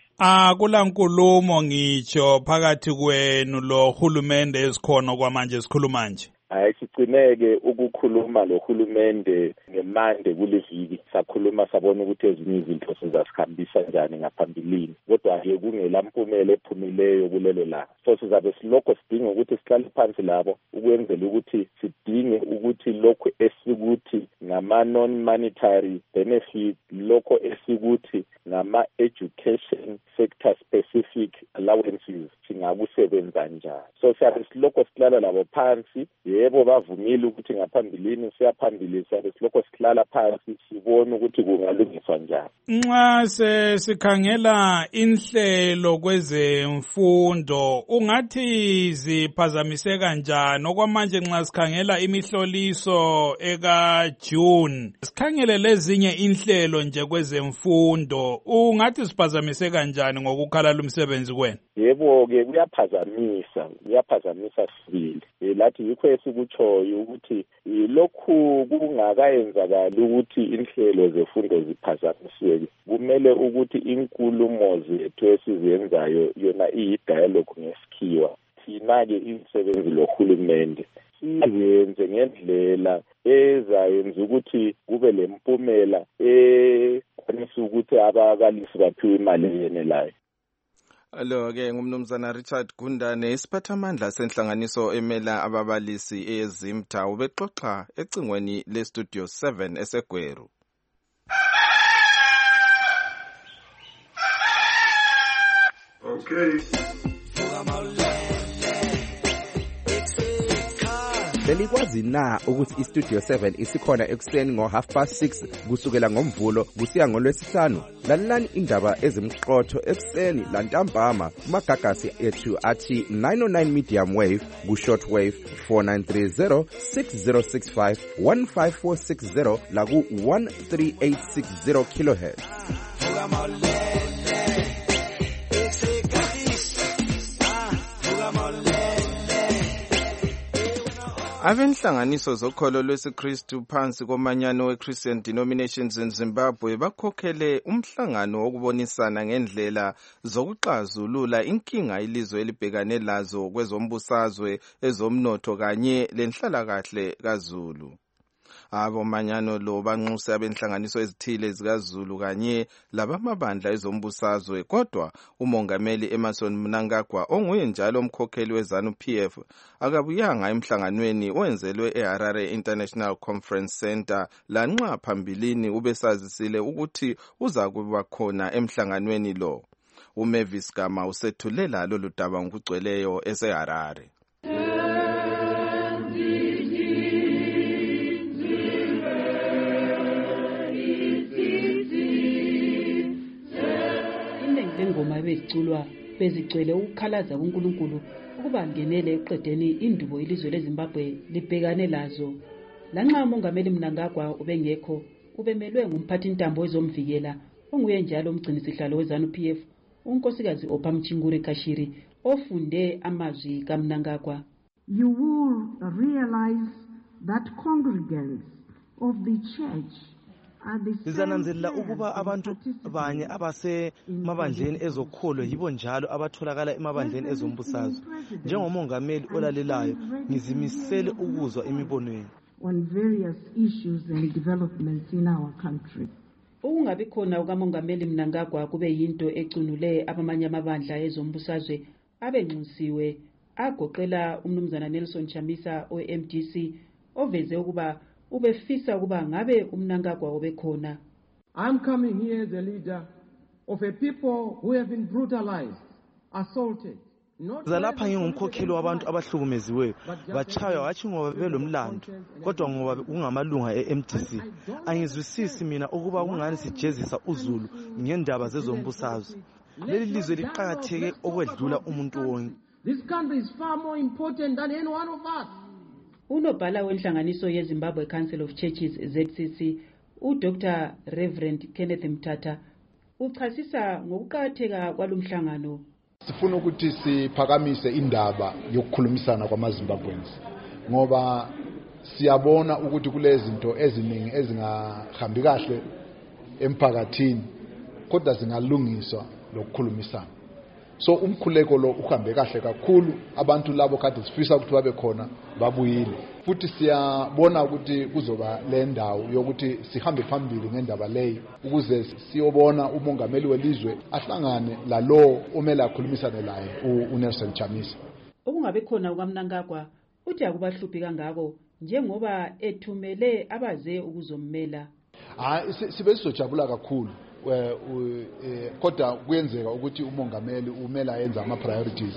Kulankulumo ngitsho phakathi kwenu lo hulumende esikhona kwamanje sikhuluma nje. Hayi sigcineke ukukhuluma lohulumende ngemande kuliviki, sakhuluma sabona ukuthi ezinye izinto sizasihambisa njani ngaphambilini, kodwa-ke kungelampumela ephumileyo kulelo langa. So sizabe silokho sidinga ukuthi sihlale phansi labo ukwenzela ukuthi sidinge ukuthi lokho esikuthi ngama-non-monetary benefit, lokho esikuthi ngama-education sector specific allowances singakusebenza njani. So siyabe silokho sihlala labo phansi yebo bavumile ukuthi ngaphambilini siyaphambili sabe silokho sihlala phansi sibone ukuthi kungalungiswa njani. Nxa sikhangela inhlelo kwezemfundo ungathi ziphazamiseka njani okwamanje nxa sikhangela imihloliso eka June sikhangele lezinye inhlelo nje kwezemfundo ungathi siphazamiseka njani ngokukhala umsebenzi kwenu? Yebo ke kuyaphazamisa sibili. Lathi yikho esikutshoyo ukuthi lokhu kungakayenzakali ukuthi inhlelo zefundo ziphazamiseke. Kumele ukuthi inkulumo zethu esizenzayo yona iyi-dialogue ngesikhiwa. Thina-ke imisebenzi lohulumende siyenze ngendlela ezayenza ukuthi kube lempumela ekwanisa ukuthi ababalisi baphiwe imali eyenelayo. Lo-ke ngumnumzana Richard Gundane isiphathamandla senhlanganiso emela ababalisi eZimta ubexoxa ecingweni leStudio 7 eseGweru. Okay. Belikwazi na ukuthi iStudio 7 isikhona ekuseni ngo6:30 kusukela ngomvulo kusiya ngolwesihlanu? Lalelani indaba ezimqotho ekuseni lantambama kumagagasi ethu athi 909 medium wave ku-short wave 4930 6065 15460 la ku-13860 kilohertz. Abenhlanganiso zokholo lwesiKristu phansi komanyano we-Christian Denominations in Zimbabwe bakhokhele umhlangano wokubonisana ngendlela zokuxazulula inkinga ilizwe elibhekane lazo kwezombusazwe, ezomnotho kanye lenhlalakahle kaZulu. Abomanyano lo banxuse abenhlanganiso ezithile zikaZulu kanye labamabandla ezombusazwe, kodwa umongameli Emerson Mnangagwa onguye njalo umkhokheli weZANU-PF akabuyanga emhlanganweni owenzelwe eHarare International Conference Center lanxa phambilini ubesazisile ukuthi uza kuba khona emhlanganweni lo. uMavis Gama usethulela lolu daba ngokugcweleyo eseHarare. Ingoma beziculwa bezigcwele ukukhalaza kuNkulunkulu ukuba ngenele eqedeni indubo ilizwe leZimbabwe libhekane lazo. Lanxa umongameli Mnangagwa ubengekho, ubemelwe ngumphathi ntambo wezomvikela onguye njalo umgcinisihlalo weZANU-PF unkosikazi Ophamchinguri Kashiri ofunde amazwi kaMnangagwa. You will realize that congregants of the church Sizananzelela ukuba abantu banye abasemabandleni ezokholo yibo njalo abatholakala emabandleni ezombusazwe. Njengomongameli olalelayo ngizimisele ukuzwa imibono yenu on various issues and developments in our country. Ukungabi khona kukamongameli Mnangagwa kube yinto ecunule abamanye amabandla ezombusazwe abenxusiwe, agoqela umnumzana Nelson Chamisa oMDC oveze ukuba ubefisa ukuba ngabe uMnangagwa obekhona. I'm coming here as a leader of a people who have been brutalized, assaulted. Zalapha ngingumkhokheli wabantu abahlukumeziweyo, bachaywa wathi ngoba belomlando, kodwa ngoba kungamalunga eMDC. Angizwisisi mina ukuba kungani sijezisa uZulu ngendaba zezombusazwe. Leli lizwe liqhakatheke okwedlula umuntu wonke. This country is far more important than any one of us. Unobhala wenhlanganiso yeZimbabwe Council of Churches ZCC, uDr Reverend Kenneth Mthatha, uchasisa ngokuqakatheka kwalomhlangano. Sifuna ukuthi siphakamise indaba yokukhulumisana kwamaZimbabweans ngoba siyabona ukuthi kulezinto eziningi ezingahambi kahle emphakathini kodwa zingalungiswa lokukhulumisana. So umkhuleko lo uhambe kahle kakhulu, abantu labo kade sifisa ukuthi babe khona babuyile. Futhi siyabona ukuthi kuzoba le ndawo yokuthi sihambe phambili ngendaba leyi ukuze siyobona umongameli welizwe ahlangane lalo omela akhulumisane laye uNelson Chamisa. Ukungabe khona ukaMnangagwa uthi akubahluphi kangako njengoba ethumele abaze ukuzommela. Sibe sizojabula kakhulu kodwa kuyenzeka ukuthi umongameli umele ayenze ama-priorities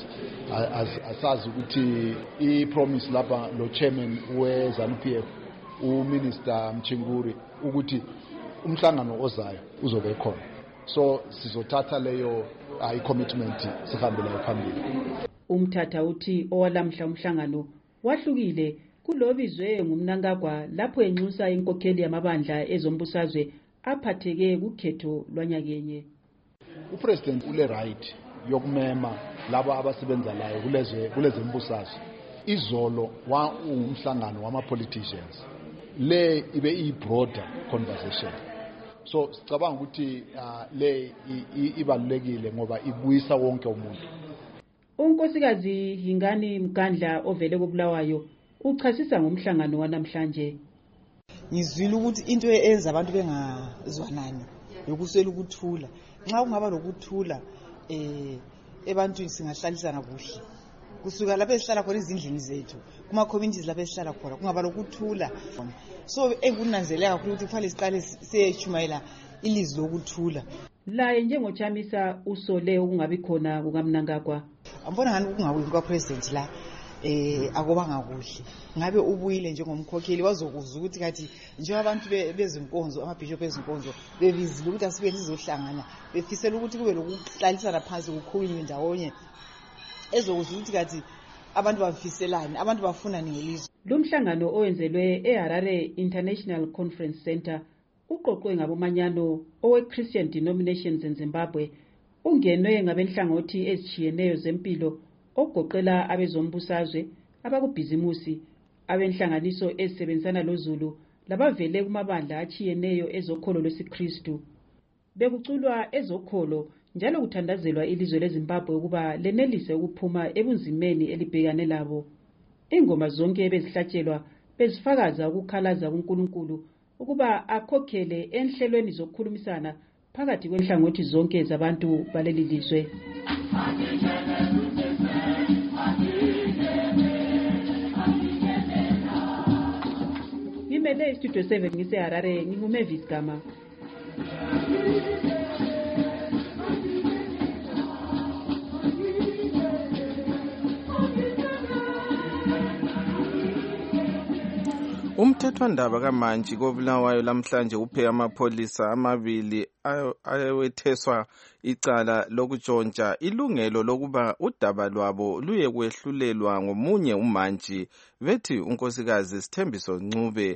asazi ukuthi i-promise lapha lo chairman we-ZANU-PF uminister Mchinguri ukuthi umhlangano ozayo uzobe khona, so sizothatha leyo i-commitment sihambe layo phambili. Umthatha uthi owalamhla umhlangano wahlukile kulobizwe ngumnankagwa lapho enxusa inkokheli yamabandla ezombusazwe aphatheke kukhetho lwanyakenye. Upresident ule right yokumema laba abasebenza layo kuleze mbusazwe. Izolo umhlangano wama-politicians le ibe i-broader conversation, so sicabanga ukuthi le ibalulekile ngoba ibuyisa wonke umuntu. Unkosikazi Hingani Mkandla ovele koBulawayo uchasisa ngomhlangano wanamhlanje. Ngizwile ukuthi into eyenza abantu bengazwanani yokuswela ukuthula. Nxa kungaba lokuthula ebantwini singahlalisana kuhle. Kusuka lapho esihlala khona izindlini zethu, kuma communities lapho esihlala khona kungaba lokuthula. So engunanzelela kakhulu ukuthi kufanele siqale siyechumayela ilizwi lokuthula. Laye njengochamisa usole ukungabi khona kukaMnangagwa. Ambona ngani kungabuyi kukapresident la akubanga kuhle. Ngabe ubuyile njengomkhokheli wazokuzwa ukuthi kathi njengoba abantu bezinkonzo amabishop bezinkonzo bebizile ukuthi asibe lizohlangana befisela ukuthi kube lokuhlalisana phansi kukhulunywe ndawonye ezokuzwa ukuthi kathi abantu bafiselani, abantu bafuna ngelizwe. Lo mhlangano owenzelwe eHarare International Conference Center uqoqwe ngabomanyano owe-Christian Denominations in Zimbabwe ungenwe ngabenhlangothi ezichiyeneyo zempilo ogoqela abezombusazwe, abakubhizimusi, abenhlanganiso ezisebenzisana loZulu labavele kumabandla achiyeneyo ezokholo lwesiKristu. Bekuculwa ezokholo njalo kuthandazelwa ilizwe leZimbabwe ukuba lenelise ukuphuma ebunzimeni elibhekane labo. Ingoma zonke bezihlatshelwa bezifakaza ukukhalaza kuNkulunkulu ukuba akhokhele enhlelweni zokukhulumisana phakathi kwenhlangothi zonke zabantu baleli lizwe. Ngimele Studio 7 ngiseHarare nginguMavis Gama. Umthethwandaba kaMantshi koBulawayo lamhlanje uphe amapholisa amabili ayewetheswa icala lokutshontsha ilungelo lokuba udaba lwabo luye kwehlulelwa ngomunye uMantshi. Bethi unkosikazi Sithembiso Ncube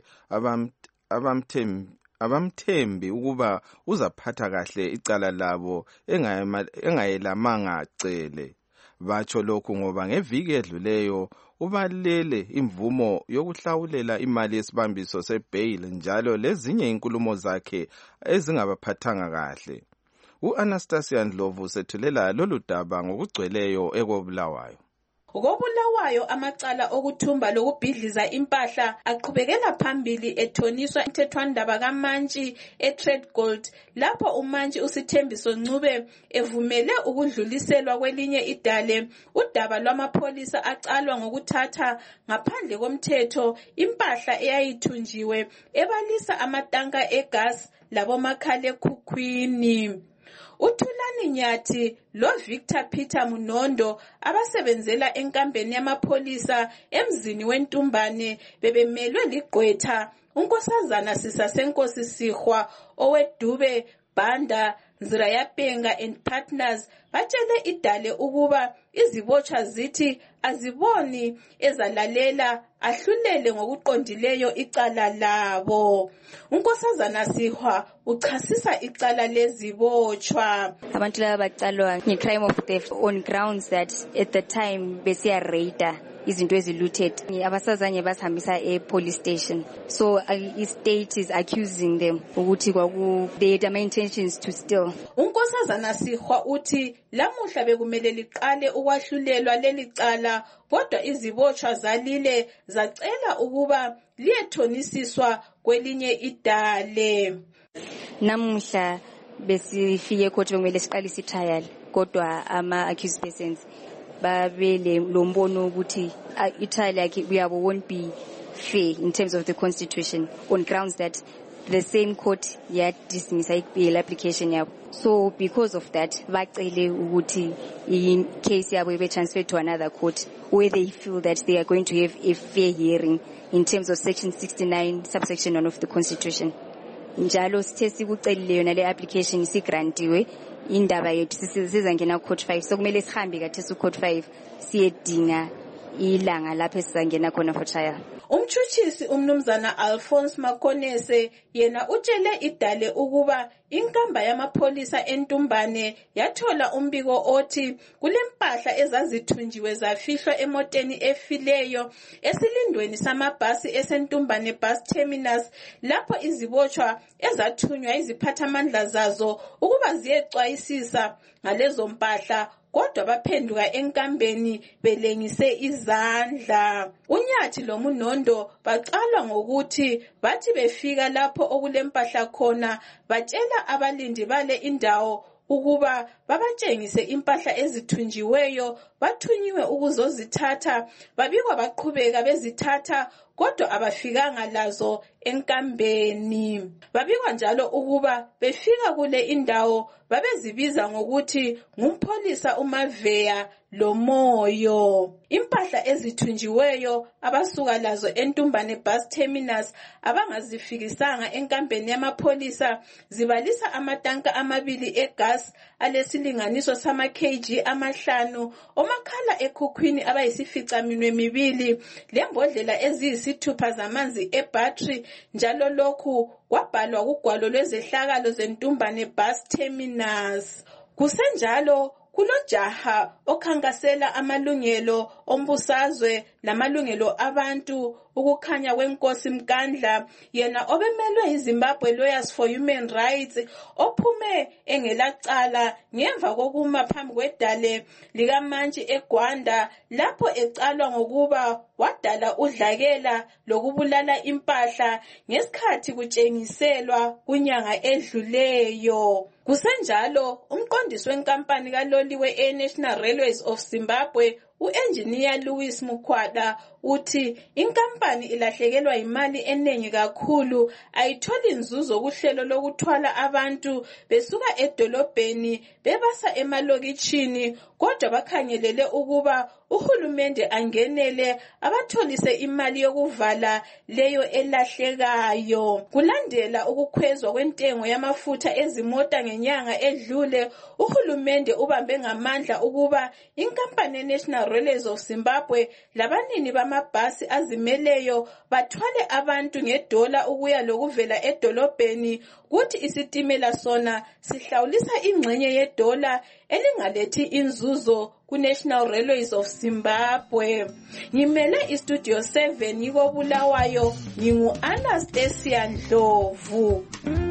abamthembi ukuba uzaphatha kahle icala labo engayelamanga cele. Batsho lokhu ngoba ngeviki edluleyo ubalele imvumo yokuhlawulela imali yesibambiso sebail njalo lezinye inkulumo zakhe ezingabaphathanga kahle. U-Anastasia Ndlovu sethulela lolu daba ngokugcweleyo ekoBulawayo. KoBulawayo amacala okuthumba lokubhidliza impahla aqhubekela phambili ethoniswa umthethwandaba kaMantshi eTrade Gold lapho uMantshi uSithembiso Ncube evumele ukudluliselwa kwelinye idale udaba lwamapholisa acalwa ngokuthatha ngaphandle komthetho impahla eyayithunjiwe ebalisa amatanka egas labomakhalekhukhwini. uThulani Nyathi loVictor Peter Munondo abasebenzela enkambeni yamapholisa emzini weNtumbane bebemelwe ligqwetha unkosazana Sisasenkosi Sihwa oweDube Banda Zirayapenga and Partners batshele idale ukuba izibotshwa zithi aziboni ezalalela ahlulele ngokuqondileyo icala labo. Unkosazana Sihwa uchasisa icala lezibotshwa. Abantu laba bacalwa ngecrime of theft on grounds that at the time besiya raider izinto ezilooted abasazanye basihambisa police station, so state is accusing them ukuthi they had my intentions to steal. Unkosazana Sihwa uthi lamuhla bekumele liqale ukwahlulelwa leli cala kodwa izibotshwa zalile zacela ukuba liyethonisiswa kwelinye idale. Namuhla besifike court bekumele siqalise trial kodwa ama-accused persons babele lombono ukuthi itrial yakhe won't be fair in terms of the constitution on grounds that the same court dismiss bail application yabo. So because of that, bacele ukuthi in case yabo be transferred to another court where they feel that they are going to have a fair hearing in terms of section 69 subsection 1 of the constitution. Njalo sithe sikucelile yona le application isigrantiwe indaba yethu sizangena court 5, so kumele sihambe kathesi court 5 siyedinga ilanga lapho sizangena khona for trial. Umtshutshisi umnumzana Alphonse Makonese yena utshele idale ukuba inkamba yamapholisa eNtumbane yathola umbiko othi kulempahla ezazithunjiwe zafihlwa emoteni efileyo esilindweni samabhasi eseNtumbane bus terminus lapho izibotshwa ezathunywa iziphathamandla zazo ukuba ziyexwayisisa ngalezo mpahla, kodwa baphenduka enkambeni belengise izandla. Unyathi loMunondo baqalwa ngokuthi bathi befika lapho okulempahla khona batshela abalindi bale indawo ukuba babatshengise impahla ezithunjiweyo, bathunyiwe ukuzozithatha, babikwa baqhubeka bezithatha kodwa abafikanga lazo enkambeni. Babikwa njalo ukuba befika kule indawo babezibiza ngokuthi ngumpholisa uMaveya loMoyo. Impahla ezithunjiweyo abasuka lazo eNtumbane bus terminus abangazifikisanga enkambeni yamapholisa zibalisa amatanka 2 egas alesilinganiso sama kg 5, omakhala ekhukhwini abayisificaminwembili, lembodlela eziyisithupha zamanzi ebattery, njalo lokhu kwabhalwa kugwalo lwezehlakalo zeNtumbane bus terminus. Kusenjalo kulojaha okhankasela amalungelo ombusazwe lamalungelo abantu ukukhanya kwenkosi Mkandla, yena obemelwe yiZimbabwe Lawyers for Human Rights, ophume engelacala ngemva kokuma phambi kwedale likamantshi eGwanda lapho ecalwa ngokuba wadala udlakela lokubulala impahla ngesikhathi kutshengiselwa kunyanga edluleyo. Kusenjalo umqondisi wenkampani kaloliwe eNational Railways of Zimbabwe u-engineer Louis Mukhwada uthi inkampani ilahlekelwa imali eningi kakhulu, ayitholi inzuzo kuhlelo lokuthwala abantu besuka edolobheni bebasa emalokitshini, kodwa bakhangelele ukuba uhulumende angenele abatholise imali yokuvala leyo elahlekayo. Kulandela ukukhwezwa kwentengo yamafutha ezimota ngenyanga edlule, uhulumende ubambe ngamandla ukuba inkampani National Railways of Zimbabwe labanini bamabhasi azimeleyo bathwale abantu ngedola ukuya lokuvela edolobheni, kuthi isitimela sona sihlawulisa ingxenye yedola elingalethi inzuzo ku-National Railways of Zimbabwe. Ngimele iStudio 7 yiko Bulawayo, ngingu-Anastasia Ndlovu.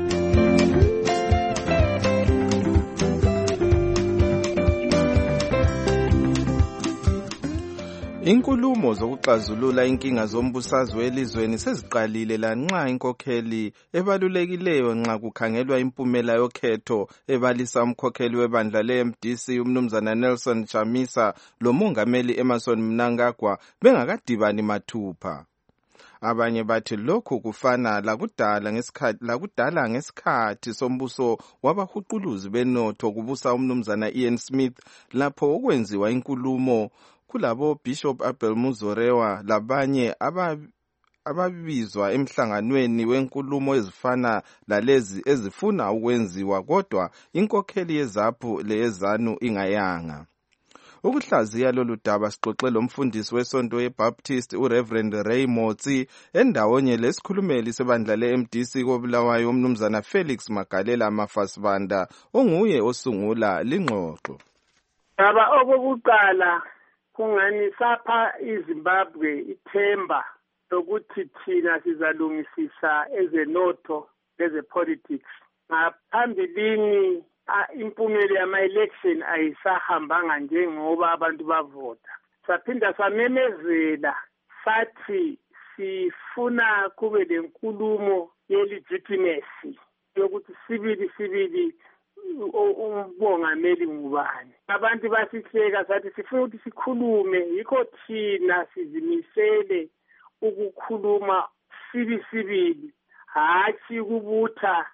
Inkulumo zokuxazulula inkinga zombusazwe elizweni seziqalile lanxa inkokheli ebalulekileyo nxa kukhangelwa impumela yokhetho ebalisa umkhokheli webandla le-MDC umnumzana Nelson Chamisa lomongameli Emmerson Mnangagwa bengakadibani mathupha. Abanye bathi lokhu kufana lakudala ngesikhathi sombuso wabahuquluzi benotho kubusa umnumzana Ian Smith lapho okwenziwa inkulumo kulabo Bishop Abel Muzorewa labanye ababizwa emhlanganweni wenkulumo ezifana lalezi ezifuna ukwenziwa, kodwa inkokheli yeZAPU leyeZANU ingayanga. Ukuhlaziya lolu daba sixoxe lomfundisi wesonto yeBaptist uReverend Ray Motsi endawonye lesikhulumeli sebandla le-MDC koBulawayo umnumzana Felix Magalela Mafasibanda onguye osungula lingxoxo. Baba okokuqala kungani sapha iZimbabwe ithemba lokuthi thina sizalungisisa ezenotho lezepolitics. Ngaphambilini impumela yama-election ayisahambanga njengoba abantu bavota. Saphinda samemezela sathi sifuna kube lenkulumo ye-legitimacy yokuthi sibili umongameli ngubani. Abantu basihleka sathi sifuna ukuthi sikhulume, yikho thina sizimisele ukukhuluma sibili, hatshi kubutha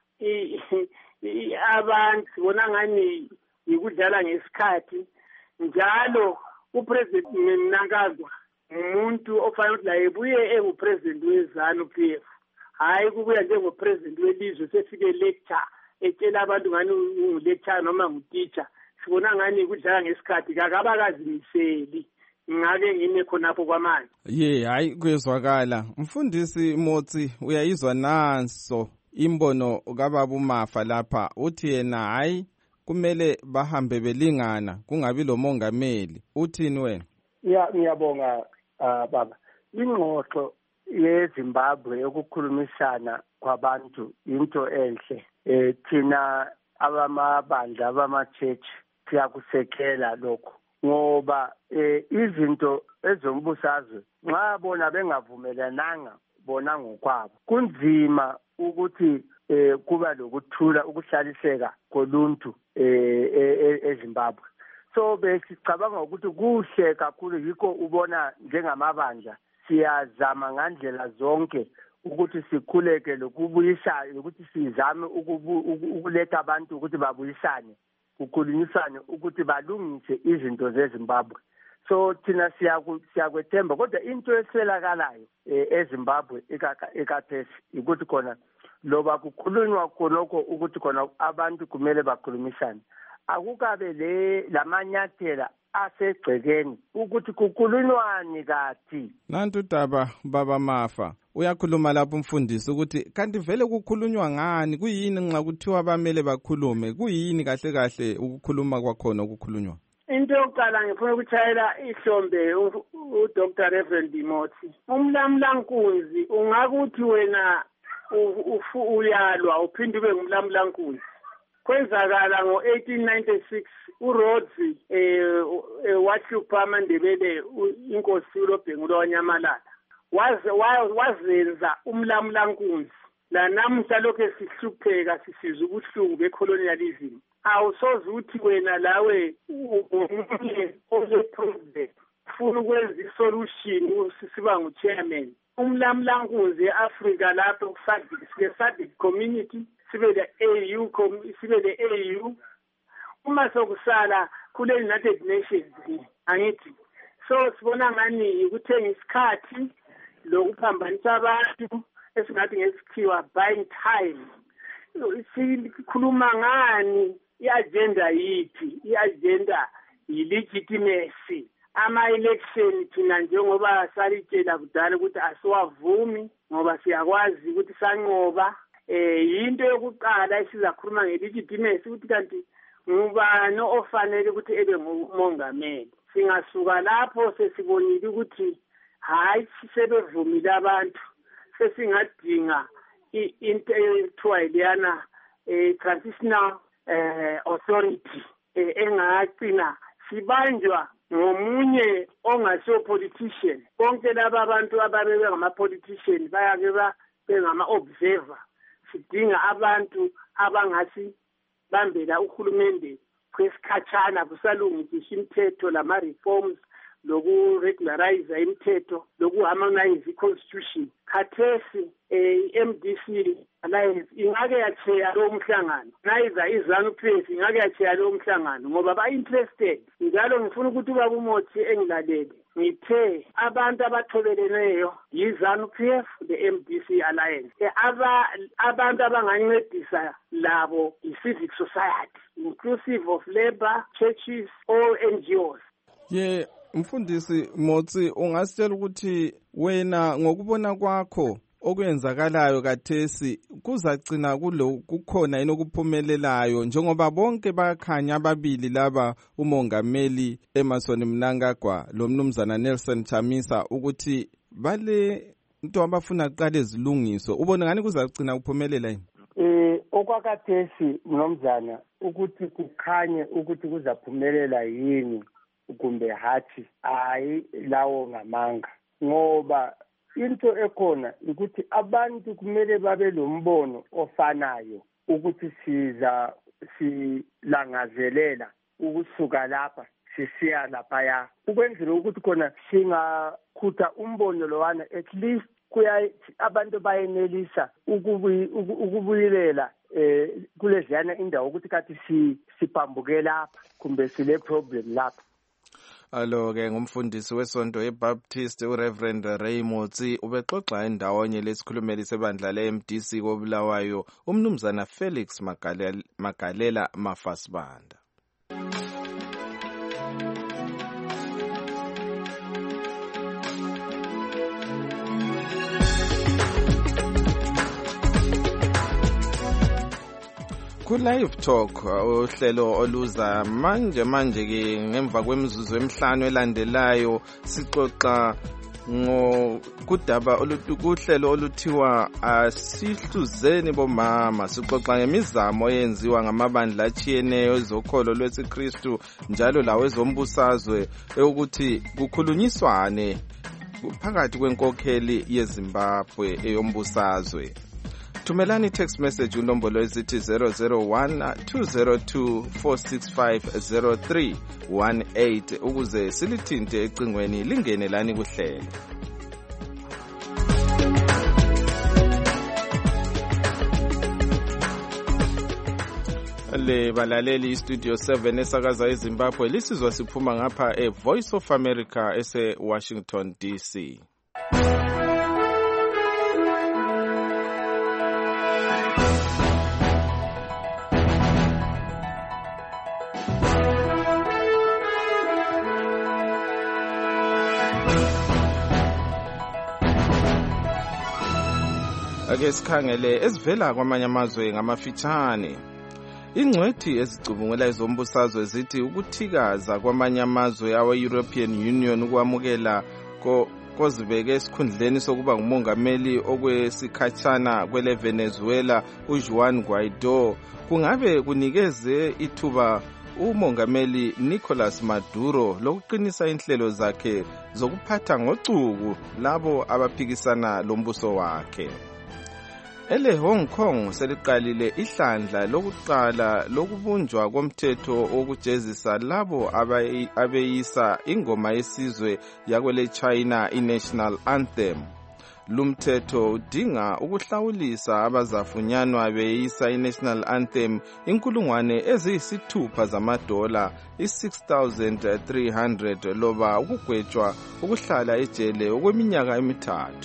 abantu sibona ngani yikudlala ngesikhathi njalo upresident Mnangagwa umuntu ofanele ukuthi la ebuye engupresident weZANU-PF hayi kubuya njengopresident welizwe sefike lecture etshela abantu ngani ungulecture noma ngutitsha sibona ngani kudlala ngesikhathi kakabakazimiseli ngake ngine khonapho kwamanje hayi kuyezwakala. Mfundisi Motsi, uyayizwa nanso imbono kababa uMafa lapha uthi yena hayi kumele bahambe belingana kungabi lo mongameli. Uthini wena? Ngiyabonga baba. Ingxoxo yeZimbabwe ukukhulumisana kwabantu into enhle. Thina abamabandla abama-church siyakusekela lokho ngoba izinto ezombusazwe nxa bona bengavumelananga bona ngokwabo kunzima ukuthi kuba lokuthula ukuhlaliseka koluntu eZimbabwe. So besicabanga ukuthi kuhle kakhulu yikho ubona njengamabandla siyazama ngandlela zonke ukuthi sikhuleke lokubuyisana ukuthi sizame ukuletha abantu ukuthi babuyisane kukhulunyiswane ukuthi balungise izinto zeZimbabwe. So thina siyakwethemba kodwa into eswelakalayo eZimbabwe ekathesi ukuthi khona loba kukhulunywa khonokho ukuthi khona abantu kumele bakhulumisane akukabe lamanyathela asegcekeni ukuthi kukhulunywane kathi. Nantu udaba baba Mafa uyakhuluma lapho umfundisi ukuthi kanti vele kukhulunywa ngani, kuyini nxa kuthiwa bamele bakhulume, kuyini kahle kahle ukukhuluma kwakhona ukukhulunywa? Into yokuqala ngifuna ukuthayela ihlombe uDr. Reverend Motsi. Umlamlankunzi ungakuthi wena uyalwa uphinde ube ngumlamlankunzi. Kwenzakala ngo-1896 uRhodes wahlupha amaNdebele inkosi uLobhengulo waNyamalala wazenza umlamlankunzi. La namuhla lokho sihlupheka sisizwa ubuhlungu becolonialism. Awusoze uthi wena lawe umunye ozepresident ufuna ukwenza isolution siba ngu-chairman. Umlamlankunzi e-Afrika lapho SADC community sibe le AU uma sokusala kule United Nations angithi. So sibona ngani ukuthenga isikhathi lokuphambanisa abantu esingathi ngesikhiwa buying time. Sikhuluma ngani i-agenda yithi? I-agenda yi-legitimacy. Ama-election thina njengoba salitshela kudala ukuthi asiwavumi ngoba siyakwazi ukuthi sanqoba. Yinto yokuqala esizakhuluma nge-legitimacy ukuthi kanti ngubani ofanele ukuthi ebe ngumongameli. Singasuka lapho sesibonile ukuthi hayi sebevumile abantu sesingadinga into ekuthiwa leyana transitional authority engagcina sibanjwa ngomunye ongasiyo politician. Bonke laba abantu ababe ngama-politician bayake bengama-observer. Sidinga abantu abangasi bambela uhulumende kwesikhatshana kusalungisiswa imithetho lama-reforms lokuregularize imithetho lokuharmonize i-constitution. Khathesi i-MDC Alliance ingake yacheya lowo mhlangano, nayiza iZANU-PF ingake yacheya lowo mhlangano ngoba ba-interested. Njalo ngifuna ukuthi ubaba uMotsi engilalele ngithe abantu abathobeleneyo yiZANU-PF le-MDC Alliance. Abantu abangancedisa labo i-civic society inclusive of labor, churches, all NGOs. Mfundisi Motsi, ungasitshela ukuthi wena ngokubona kwakho okwenzakalayo kathesi kuzagcina kukhona yini okuphumelelayo njengoba bonke bakhanya ababili laba umongameli Emmerson Mnangagwa lo mnumzana Nelson Chamisa ukuthi bale into abafuna kuqala ezilungiso, ubona ngani kuzagcina kuphumelela yini? Okwakathesi mnumzana ukuthi kukhanye ukuthi kuzaphumelela yini kumbe hathi hayi lawo ngamanga ngoba into ekhona ukuthi abantu kumele babe lombono ofanayo ukuthi silangazelela ukusuka lapha sisiya laphaya ukwenzela ukuthi khona singakhutha umbono lowana at least abantu bayenelisa ukubuyilela kuleziyana indawo ukuthi kathi siphambuke lapha kumbe sile problem lapha. Alo-ke ngumfundisi wesonto eBaptist uReverend Ray Motsi ubexoxa endawonye lesikhulumeli sebandla le-MDC koBulawayo umnumzana Felix Magalela Mafasibanda. Ku-Live Talk uhlelo oluza manje ke ngemva kwemizuzu emihlanu elandelayo sixoxa kudaba kuhlelo oluthiwa asihluzeni bomama. Sixoxa ngemizamo eyenziwa ngamabandla achiyeneyo ezokholo lwesiKristu njalo lawo ezombusazwe ukuthi kukhulunyiswane phakathi kwenkokheli yeZimbabwe eyombusazwe. Thumelani text message unombolo ezithi 001-202-465-0318 ukuze silithinte ecingweni lingene lani kuhlelo. Le balaleli Studio 7 esakaza eZimbabwe lisizwa siphuma ngapha eVoice of America ese Washington DC. Ake sikhangele ezivela kwamanye amazwe ngamafitshane. Ingcwethi ezicubungula ezombusazwe zithi ukuthikaza kwamanye amazwe awe-European Union ukwamukela kozibeke esikhundleni sokuba ngumongameli okwesikhatshana kwele Venezuela uJuan Guaido kungabe kunikeze ithuba umongameli Nicolas Maduro lokuqinisa inhlelo zakhe zokuphatha ngocuku labo abaphikisana lombuso wakhe. Ele Hong Kong seliqalile ihlandla lokuqala lokubunjwa komthetho wokujezisa labo abeyisa ingoma yesizwe yakwele China iNational Anthem. Lumthetho udinga ukuhlawulisa abazafunyanwa beyisa iNational Anthem inkulungwane eziyisithupha zamadola i-6,300 loba ukugwetshwa ukuhlala ejele okweminyaka emithathu.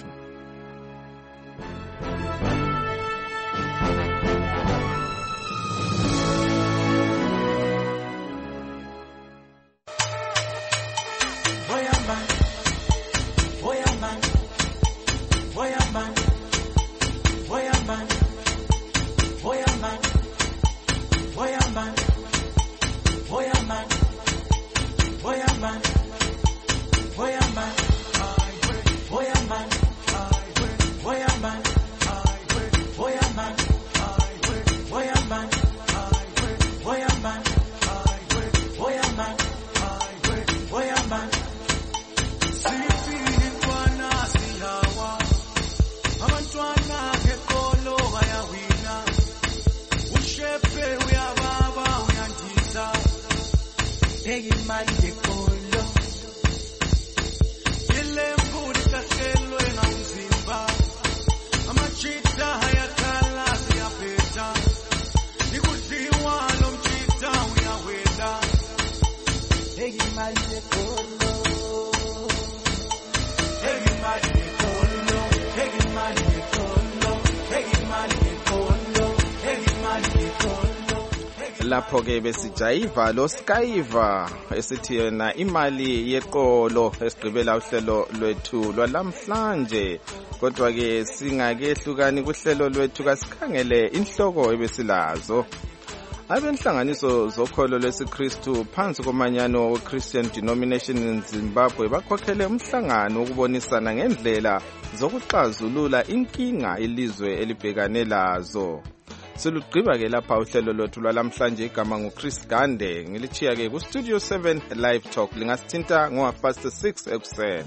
Lapho ke besijayiva lo Skyva esithi yena imali yeqolo esigqibela uhlelo lwethu lwalamhlanje. Kodwa ke singakehlukani kuhlelo lwethu kasikhangele inhloko ebesilazo. Abenhlanganiso zokholo lwesiKristu phansi komanyano we-Christian Denomination in Zimbabwe bakhokhele umhlangano ukubonisana ngendlela zokuxazulula inkinga ilizwe elibhekane lazo. Silugqiba ke lapha uhlelo lwethu lwalamhlanje igama nguChris Gande ngilichiya ke ku Studio 7 Live Talk lingasithinta ngo6 ekuseni.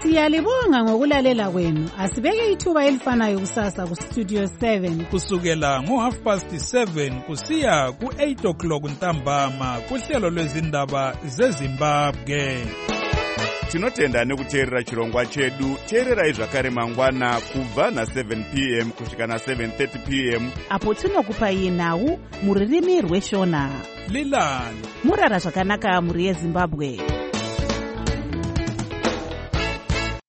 Siyalibonga ngokulalela kwenu. Asibeke ithuba elifanayo kusasa ku Studio 7 kusukela ngo7:30 kusiya ku8 o'clock ntambama kuhlelo lwezindaba zeZimbabwe. Tinotenda nekuteerera chirongwa chedu. Teererai zvakare mangwana kubva na7 p.m. kusvika na7:30 p.m. apo tinokupai nhau muririmi rweshona. Lilani murara zvakanaka muri yeZimbabwe.